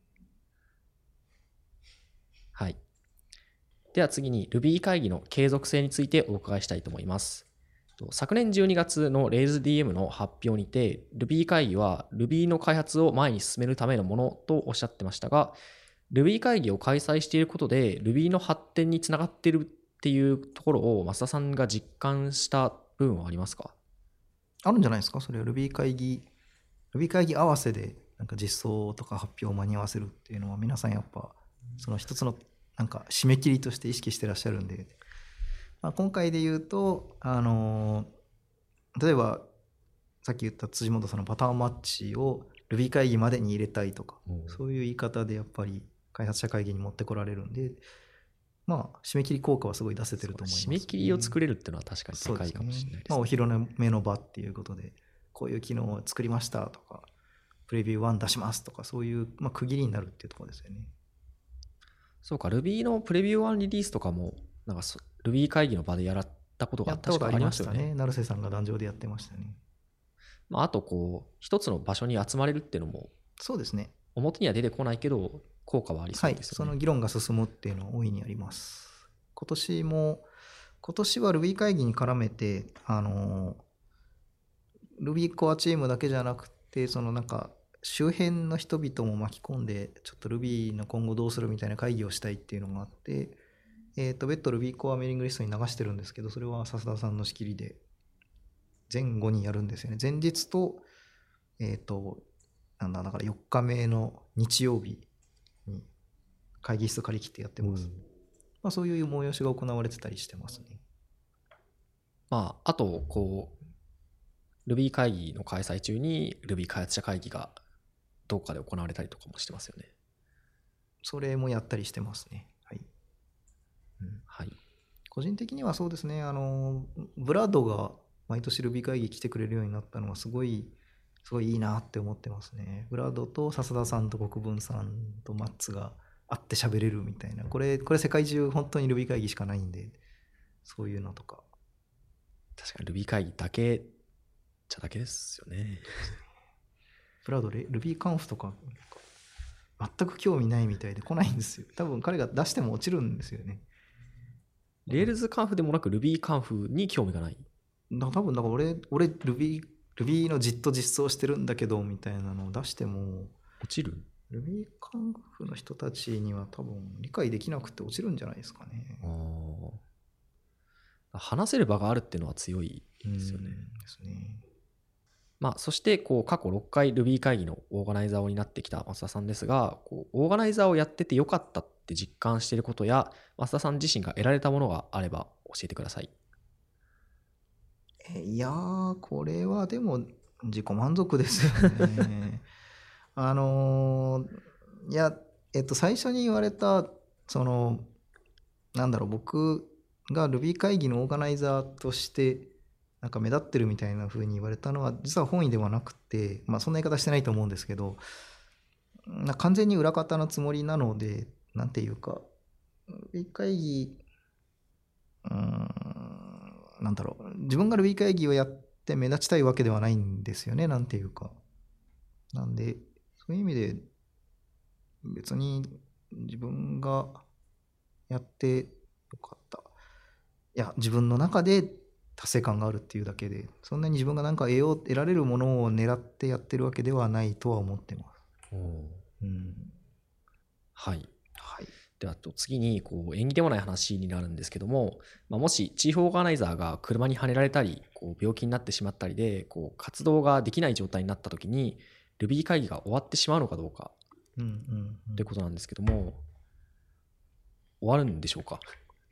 はい。では次に Ruby 会議の継続性についてお伺いしたいと思います。昨年12月の RailsDM の発表にて Ruby 会議は Ruby の開発を前に進めるためのものとおっしゃってましたが、Ruby 会議を開催していることで Ruby の発展につながっているっていうところを増田さんが実感した部分はありますか？ あるんじゃないですか。それは Ruby 会議合わせでなんか実装とか発表を間に合わせるっていうのは皆さんやっぱその一つのなんか締め切りとして意識してらっしゃるんで、今回で言うと例えばさっき言った辻本さんのパターンマッチを Ruby 会議までに入れたいとか、そういう言い方でやっぱり開発者会議に持ってこられるんで、締め切り効果はすごい出せてると思います、 締め切りを作れるっていうのは確かにでかいかもしれないですね。 お披露目の場っていうことで、こういう機能を作りましたとか、プレビュー1出しますとか、そういう、区切りになるっていうところですよね。 そうか、Ruby のプレビュー1リリースとかも、なんかRuby 会議の場でやったことが確かありましたよね。 成瀬さんが壇上でやってましたね。 あとこう、一つの場所に集まれるっていうのも、 そうですね。 表には出てこないけど、効果はありそうですよね。 その議論が進むっていうのは大いにあります。今年は Ruby 会議に絡めて、Ruby コアチームだけじゃなくて、そのなんか、周辺の人々も巻き込んで、ちょっと Ruby の今後どうするみたいな会議をしたいっていうのがあって、別途 Ruby コアメーリングリストに流してるんですけど、それは笹田さんの仕切りで、前後にやるんですよね。前日と、だから4日目の日曜日に会議室借り切ってやってます。そういう催しが行われてたりしてますね。 あと、こう、Ruby 会議の開催中に Ruby 開発者会議がどっかで行われたりとかもしてますよね。 それもやったりしてますね。はい。 はい。 個人的にはそうですね、ブラッドが毎年 Ruby 会議来てくれるようになったのはすごいいいなって思ってますね。ブラッドと笹田さんと国分さんとマッツが会って喋れるみたいな。これ世界中本当に Ruby 会議しかないんで、そういうのとか。 確かに Ruby 会議だけじゃだけですよね。 ブラッド、Ruby カンフとか全く興味ないみたいで来ないんですよ。多分彼が出しても落ちるんですよね。 レールズカンフでもなく Ruby カンフに興味がない。 多分だから俺 Ruby の実装してるんだけどみたいなのを出しても落ちる？ Ruby カンフの人たちには多分理解できなくて落ちるんじゃないですかね。 話せる場があるっていうのは強いですよね。 ですね。 そしてこう過去6回 Ruby 会議のオーガナイザーを担ってきた増田さんですが、こうオーガナイザーをやっててよかったって実感していることや、増田さん自身が得られたものがあれば教えてください。 いやー、これはでも自己満足ですよね。いや、最初に言われた、僕が Ruby 会議のオーガナイザーとしてなんか目立ってるみたいな風に言われたのは実は本意ではなくて、そんな言い方してないと思うんですけど、完全に裏方のつもりなので、なんていうか、ルビー会議、なんだろう、自分がルビー会議をやって目立ちたいわけではないんですよね、なんていうか。なんで、そういう意味で、別に自分がやってよかった。いや、自分の中で達成感があるっていうだけで、そんなに自分が何か得られるものを狙ってやってるわけではないとは思ってます。 はい。 はい。 では次に縁起でもない話になるんですけども、もしチーフオーガナイザーが車にはねられたり病気になってしまったりで活動ができない状態になった時に Ruby 会議が終わってしまうのかどうかってことなんですけども、終わるんでしょうか？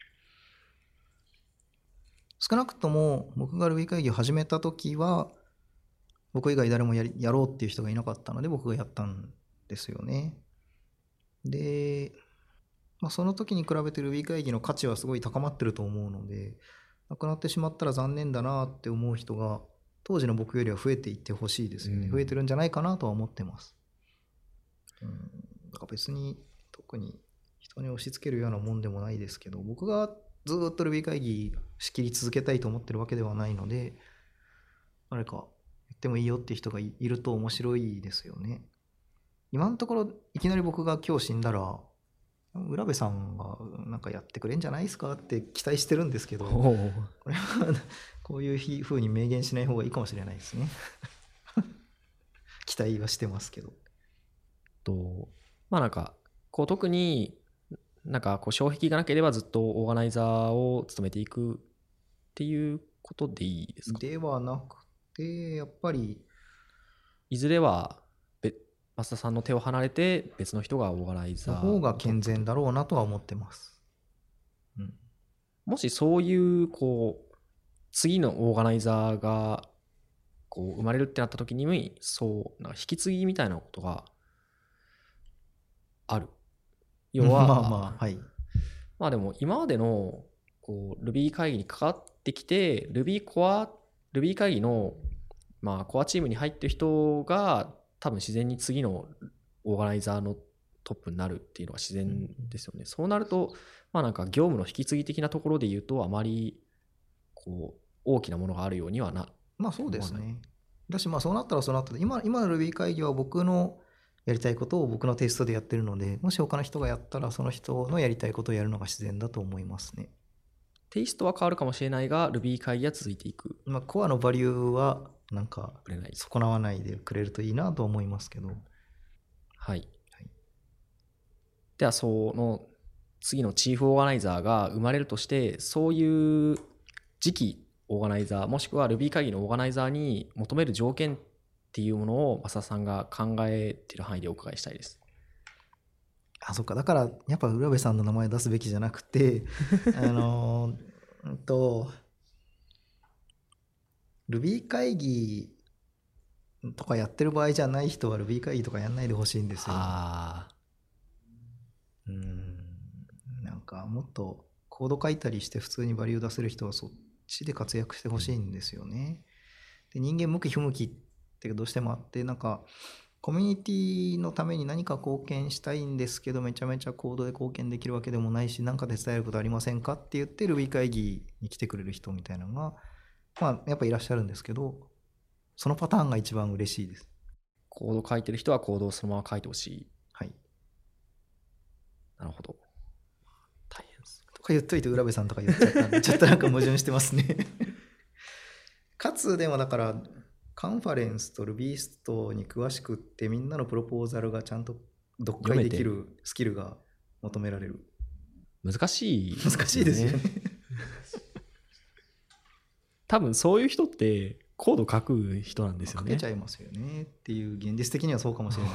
少なくとも僕が Ruby 会議を始めた時は僕以外誰もやろうっていう人がいなかったので僕がやったんですよね。で、その時に比べて Ruby 会議の価値はすごい高まってると思うので、なくなってしまったら残念だなって思う人が当時の僕よりは増えていってほしいですよね。増えてるんじゃないかなとは思ってます。だから別に特に人に押し付けるようなもんでもないですけど、僕がずっと Ruby 会議仕切り続けたいと思ってるわけではないので、誰かやってもいいよっていう人がいると面白いですよね。今のところいきなり僕が今日死んだら浦部さんがなんかやってくれんじゃないですかって期待してるんですけど、これはこういう風に明言しない方がいいかもしれないですね。期待はしてますけど。 なんか特になんか障壁がなければずっとオーガナイザーを務めていくっていうことでいいですか？ ではなくて、やっぱりいずれは増田さんの手を離れて別の人がオーガナイザーの方が健全だろうなとは思ってます。 もしそういう次のオーガナイザーが生まれるってなった時になんか引き継ぎみたいなことがある。要ははい。 でも今までのRuby 会議に関わってきて Ruby 会議のコアチームに入ってる人が多分自然に次のオーガナイザーのトップになるっていうのが自然ですよね。そうなるとなんか業務の引き継ぎ的なところで言うとあまり大きなものがあるようにはそうですね。だしそうなったらそうなったで、今の Ruby 会議は僕のやりたいことを僕のテイストでやってるので、もし他の人がやったらその人のやりたいことをやるのが自然だと思いますね。 テイストは変わるかもしれないが Ruby 会議は続いていく。 コアのバリューはなんか損なわないでくれるといいなと思いますけど。 はい。ではその次のチーフオーガナイザーが生まれるとして、そういう次期オーガナイザーもしくは Ruby 会議のオーガナイザーに求める条件っていうものを増田さんが考えている範囲でお伺いしたいです。 そっか。だからやっぱ浦部さんの名前出すべきじゃなくてRuby 会議とかやってる場合じゃない人は Ruby 会議とかやんないでほしいんですよ。なんかもっとコード書いたりして普通にバリュー出せる人はそっちで活躍してほしいんですよね。で、人間向き不向きってどうしてもあって、なんかコミュニティのために何か貢献したいんですけど、めちゃめちゃコードで貢献できるわけでもないし、何か手伝えることありませんかって言って Ruby 会議に来てくれる人みたいなのがやっぱいらっしゃるんですけど、そのパターンが一番嬉しいです。 コード書いてる人はコードをそのまま書いてほしい。 はい。 なるほど。大変です。 とか言っといて浦部さんとか言っちゃったんで、ちょっとなんか矛盾してますね。かつでもだからカンファレンスと Rubyist に詳しくってみんなのプロポーザルがちゃんと読解できるスキルが求められる。 難しいですよね。 多分そういう人ってコード書く人なんですよね。 書けちゃいますよねっていう、現実的にはそうかもしれない。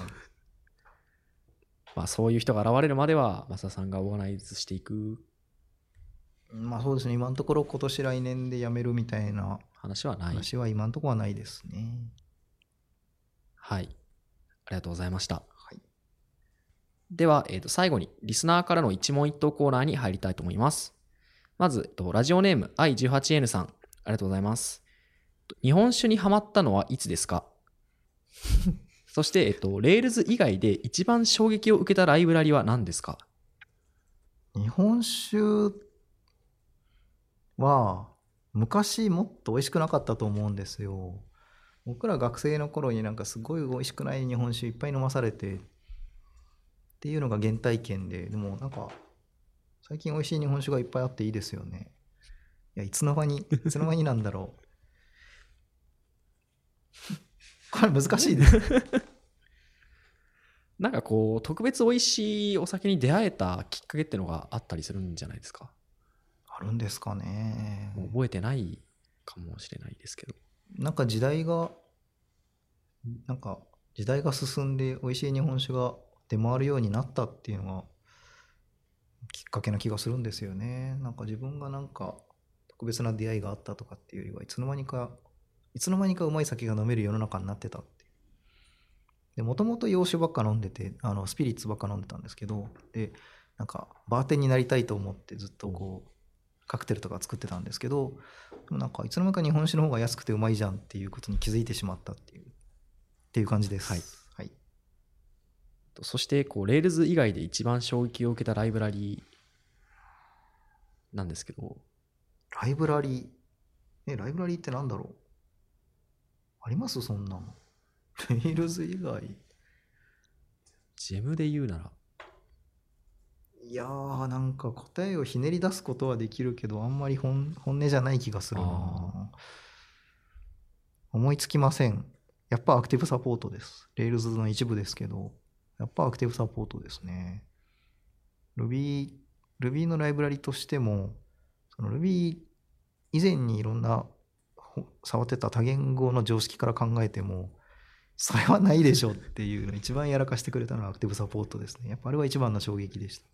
そういう人が現れるまでは増田さんがオーガナイズしていく。 そうですね。今のところ今年来年で辞めるみたいな話は今のところはないですね。 はい。ありがとうございました。 はい、 では、最後にリスナーからの一問一答コーナーに入りたいと思います。まず、ラジオネーム i18n さん、ありがとうございます。 日本酒にハマったのはいつですか？そして、Rails 以外で一番衝撃を受けたライブラリは何ですか？ 日本酒は昔もっと美味しくなかったと思うんですよ。僕ら学生の頃になんかすごい美味しくない日本酒いっぱい飲まされてっていうのが原体験で、でもなんか最近美味しい日本酒がいっぱいあっていいですよね。いや、いつの間になんだろう。これ難しいです。 なんかこう、特別美味しいお酒に出会えたきっかけってのがあったりするんじゃないですか？ あるんですかね。 もう覚えてないかもしれないですけど。 なんか時代が進んで美味しい日本酒が出回るようになったっていうのがきっかけな気がするんですよね。なんか自分がなんか特別な出会いがあったとかっていうよりは、いつの間にかうまい酒が飲める世の中になってたっていう。で、もともと洋酒ばっか飲んでて、スピリッツばっか飲んでたんですけど、で、なんかバーテンになりたいと思ってずっとこう、カクテルとか作ってたんですけど、でもなんかいつの間にか日本酒の方が安くてうまいじゃんっていうことに気づいてしまったっていう感じです。 はい。 はい。 そしてこう Rails 以外で一番衝撃を受けたライブラリなんですけど。 ライブラリーってなんだろう？ありますそんなの。Rails 以外。 ジェムで言うなら。 いやー、なんか答えをひねり出すことはできるけど、あんまり本音じゃない気がするな。思いつきません。やっぱアクティブサポートです。Rails の一部ですけど、やっぱアクティブサポートですね。Ruby のライブラリとしても、その Ruby 以前にいろんな触ってた多言語の常識から考えても、それはないでしょっていうの一番やらかしてくれたのはアクティブサポートですね。やっぱあれは一番の衝撃でした。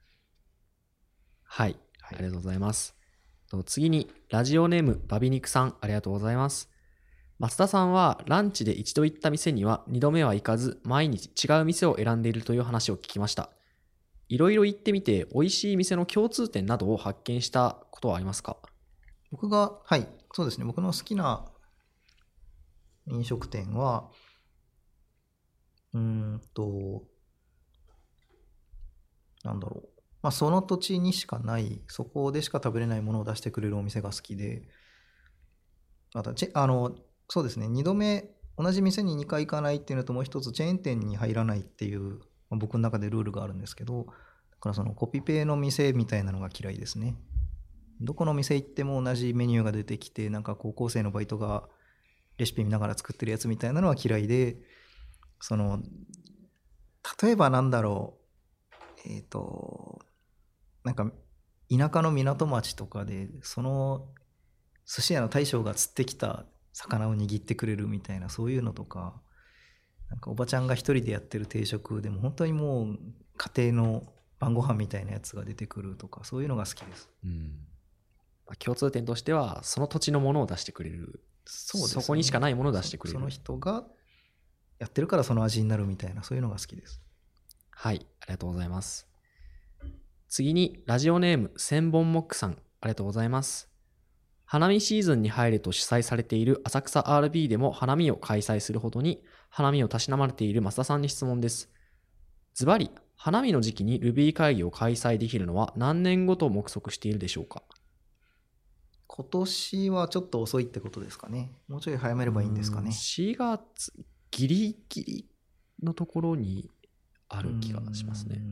はい、ありがとうございます。次にラジオネームバビ肉さん、ありがとうございます。松田さんはランチで一度行った店には二度目は行かず、毎日違う店を選んでいるという話を聞きました。いろいろ行ってみて美味しい店の共通点などを発見したことはありますか？ そうですね。僕の好きな飲食店は、なんだろう。まあ、その土地にしかない、そこでしか食べれないものを出してくれるお店が好きで、またそうですね、2度目、同じ店に2回行かないっていうのと、もう一つチェーン店に入らないっていう、僕の中でルールがあるんですけど、だからそのコピペの店みたいなのが嫌いですね。どこの店行っても同じメニューが出てきて、なんか高校生のバイトがレシピ見ながら作ってるやつみたいなのは嫌いで、例えばなんだろう、なんか田舎の港町とかで、その寿司屋の大将が釣ってきた魚を握ってくれるみたいな、そういうのとか、なんかおばちゃんが一人でやってる定食でも本当にもう家庭の晩ご飯みたいなやつが出てくるとか、そういうのが好きです。 共通点としてはその土地のものを出してくれる。 そうですね。 そこにしかないものを出してくれる。 その人がやってるからその味になるみたいな、そういうのが好きです。 はい、ありがとうございます。次にラジオネーム千本モックさん、ありがとうございます。花見シーズンに入ると主催されている浅草 RB でも花見を開催するほどに花見をたしなまれている増田さんに質問です。ズバリ、花見の時期に Ruby 会議を開催できるのは何年後と目測しているでしょうか？ 今年はちょっと遅いってことですかね。もうちょい早めればいいんですかね。 4月ギリギリのところにある気がしますね。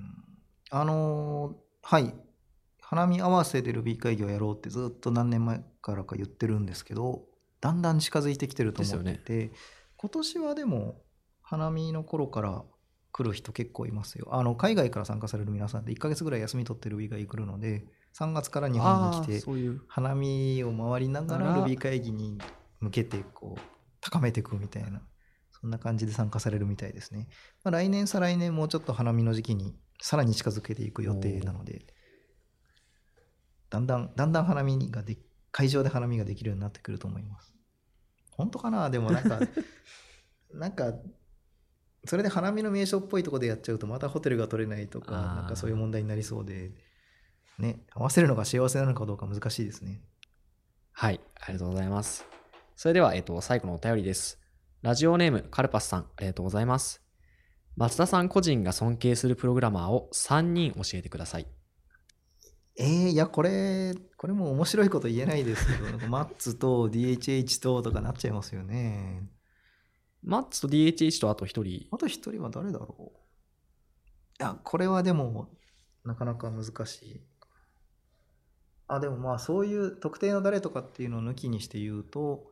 はい。花見合わせで Ruby 会議をやろうってずっと何年前からか言ってるんですけど、だんだん近づいてきてると思っていて、今年はでも花見の頃から来る人結構いますよ。海外から参加される皆さんで1ヶ月ぐらい休み取って Ruby 会議来るので、3月から日本に来て花見を回りながら Ruby 会議に向けてこう高めていくみたいな、そんな感じで参加されるみたいですね。来年再来年もうちょっと花見の時期にさらに近づけていく予定なので、だんだん花見が会場で花見ができるようになってくると思います。本当かな？でもなんかそれで花見の名所っぽいところでやっちゃうとまたホテルが取れないとか、なんかそういう問題になりそうでね、合わせるのが幸せなのかどうか難しいですね。 はい、ありがとうございます。 それでは、最後のお便りです。ラジオネームカルパスさん、ありがとうございます。松田さん個人が尊敬するプログラマーを3人教えてください。 いや、これも面白いこと言えないですけど、なんかマッツと DHH とかなっちゃいますよね。 マッツと DHH とあと1人。 あと1人は誰だろう。いや、これはでも、なかなか難しい。でもまあ、そういう特定の誰とかっていうのを抜きにして言うと、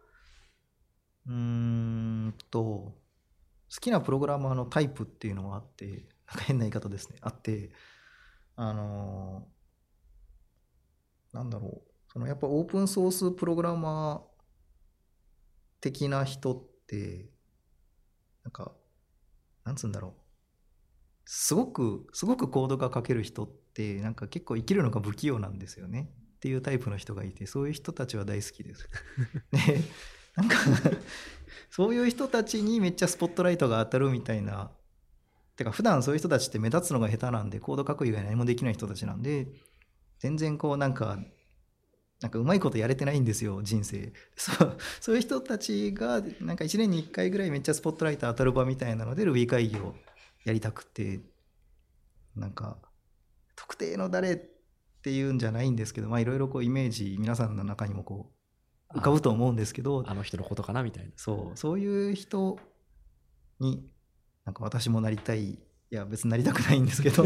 好きなプログラマーのタイプっていうのがあって、なんか変な言い方ですね、あって、なんだろう、やっぱオープンソースプログラマー的な人って、なんか、なんつうんだろう、すごくコードが書ける人って、なんか結構生きるのが不器用なんですよねっていうタイプの人がいて、そういう人たちは大好きです。で、なんかそういう人たちにめっちゃスポットライトが当たるみたいな。てか普段そういう人たちって目立つのが下手なんで、コード書く以外何もできない人たちなんで、全然こうなんかうまいことやれてないんですよ、人生。そういう人たちがなんか1年に1回ぐらいめっちゃスポットライト当たる場みたいなので Ruby 会議をやりたくて、なんか特定の誰っていうんじゃないんですけど、まあいろいろこうイメージ皆さんの中にもこう浮かぶと思うんですけど、 あの人のことかなみたいな。 そういう人になんか私もなりたい。いや別になりたくないんですけど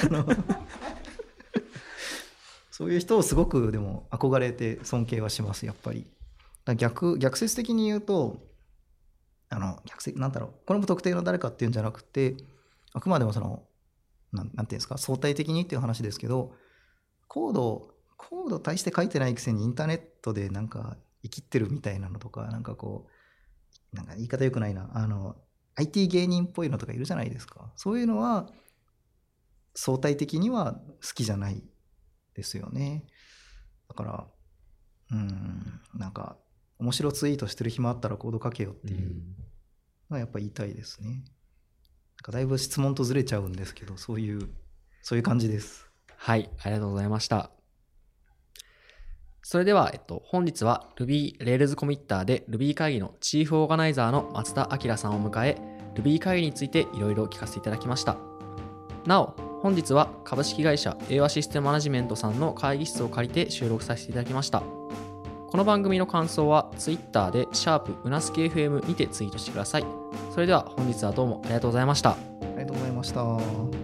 そういう人をすごくでも憧れて尊敬はします、やっぱり。逆説的に言うと、なんだろう、これも特定の誰かっていうんじゃなくて、あくまでもなんていうんですか、相対的にっていう話ですけど、コード大して書いてないくせにインターネットでなんか生きってるみたいなのとか、なんかこう、なんか言い方よくないな、IT 芸人っぽいのとかいるじゃないですか。そういうのは相対的には好きじゃないですよね。だからなんか面白ツイートしてる暇あったらコード書けよっていうのはやっぱ言いたいですね。なんかだいぶ質問とずれちゃうんですけど、そういう感じです。 はい、ありがとうございました。それでは、本日は Ruby Rails コミッターで Ruby 会議のチーフオーガナイザーの松田明さんを迎え、Ruby 会議についていろいろ聞かせていただきました。なお、本日は株式会社英和システムマネジメントさんの会議室を借りて収録させていただきました。この番組の感想は Twitter でうなすけ FM にてツイートしてください。それでは本日はどうもありがとうございました。 ありがとうございました。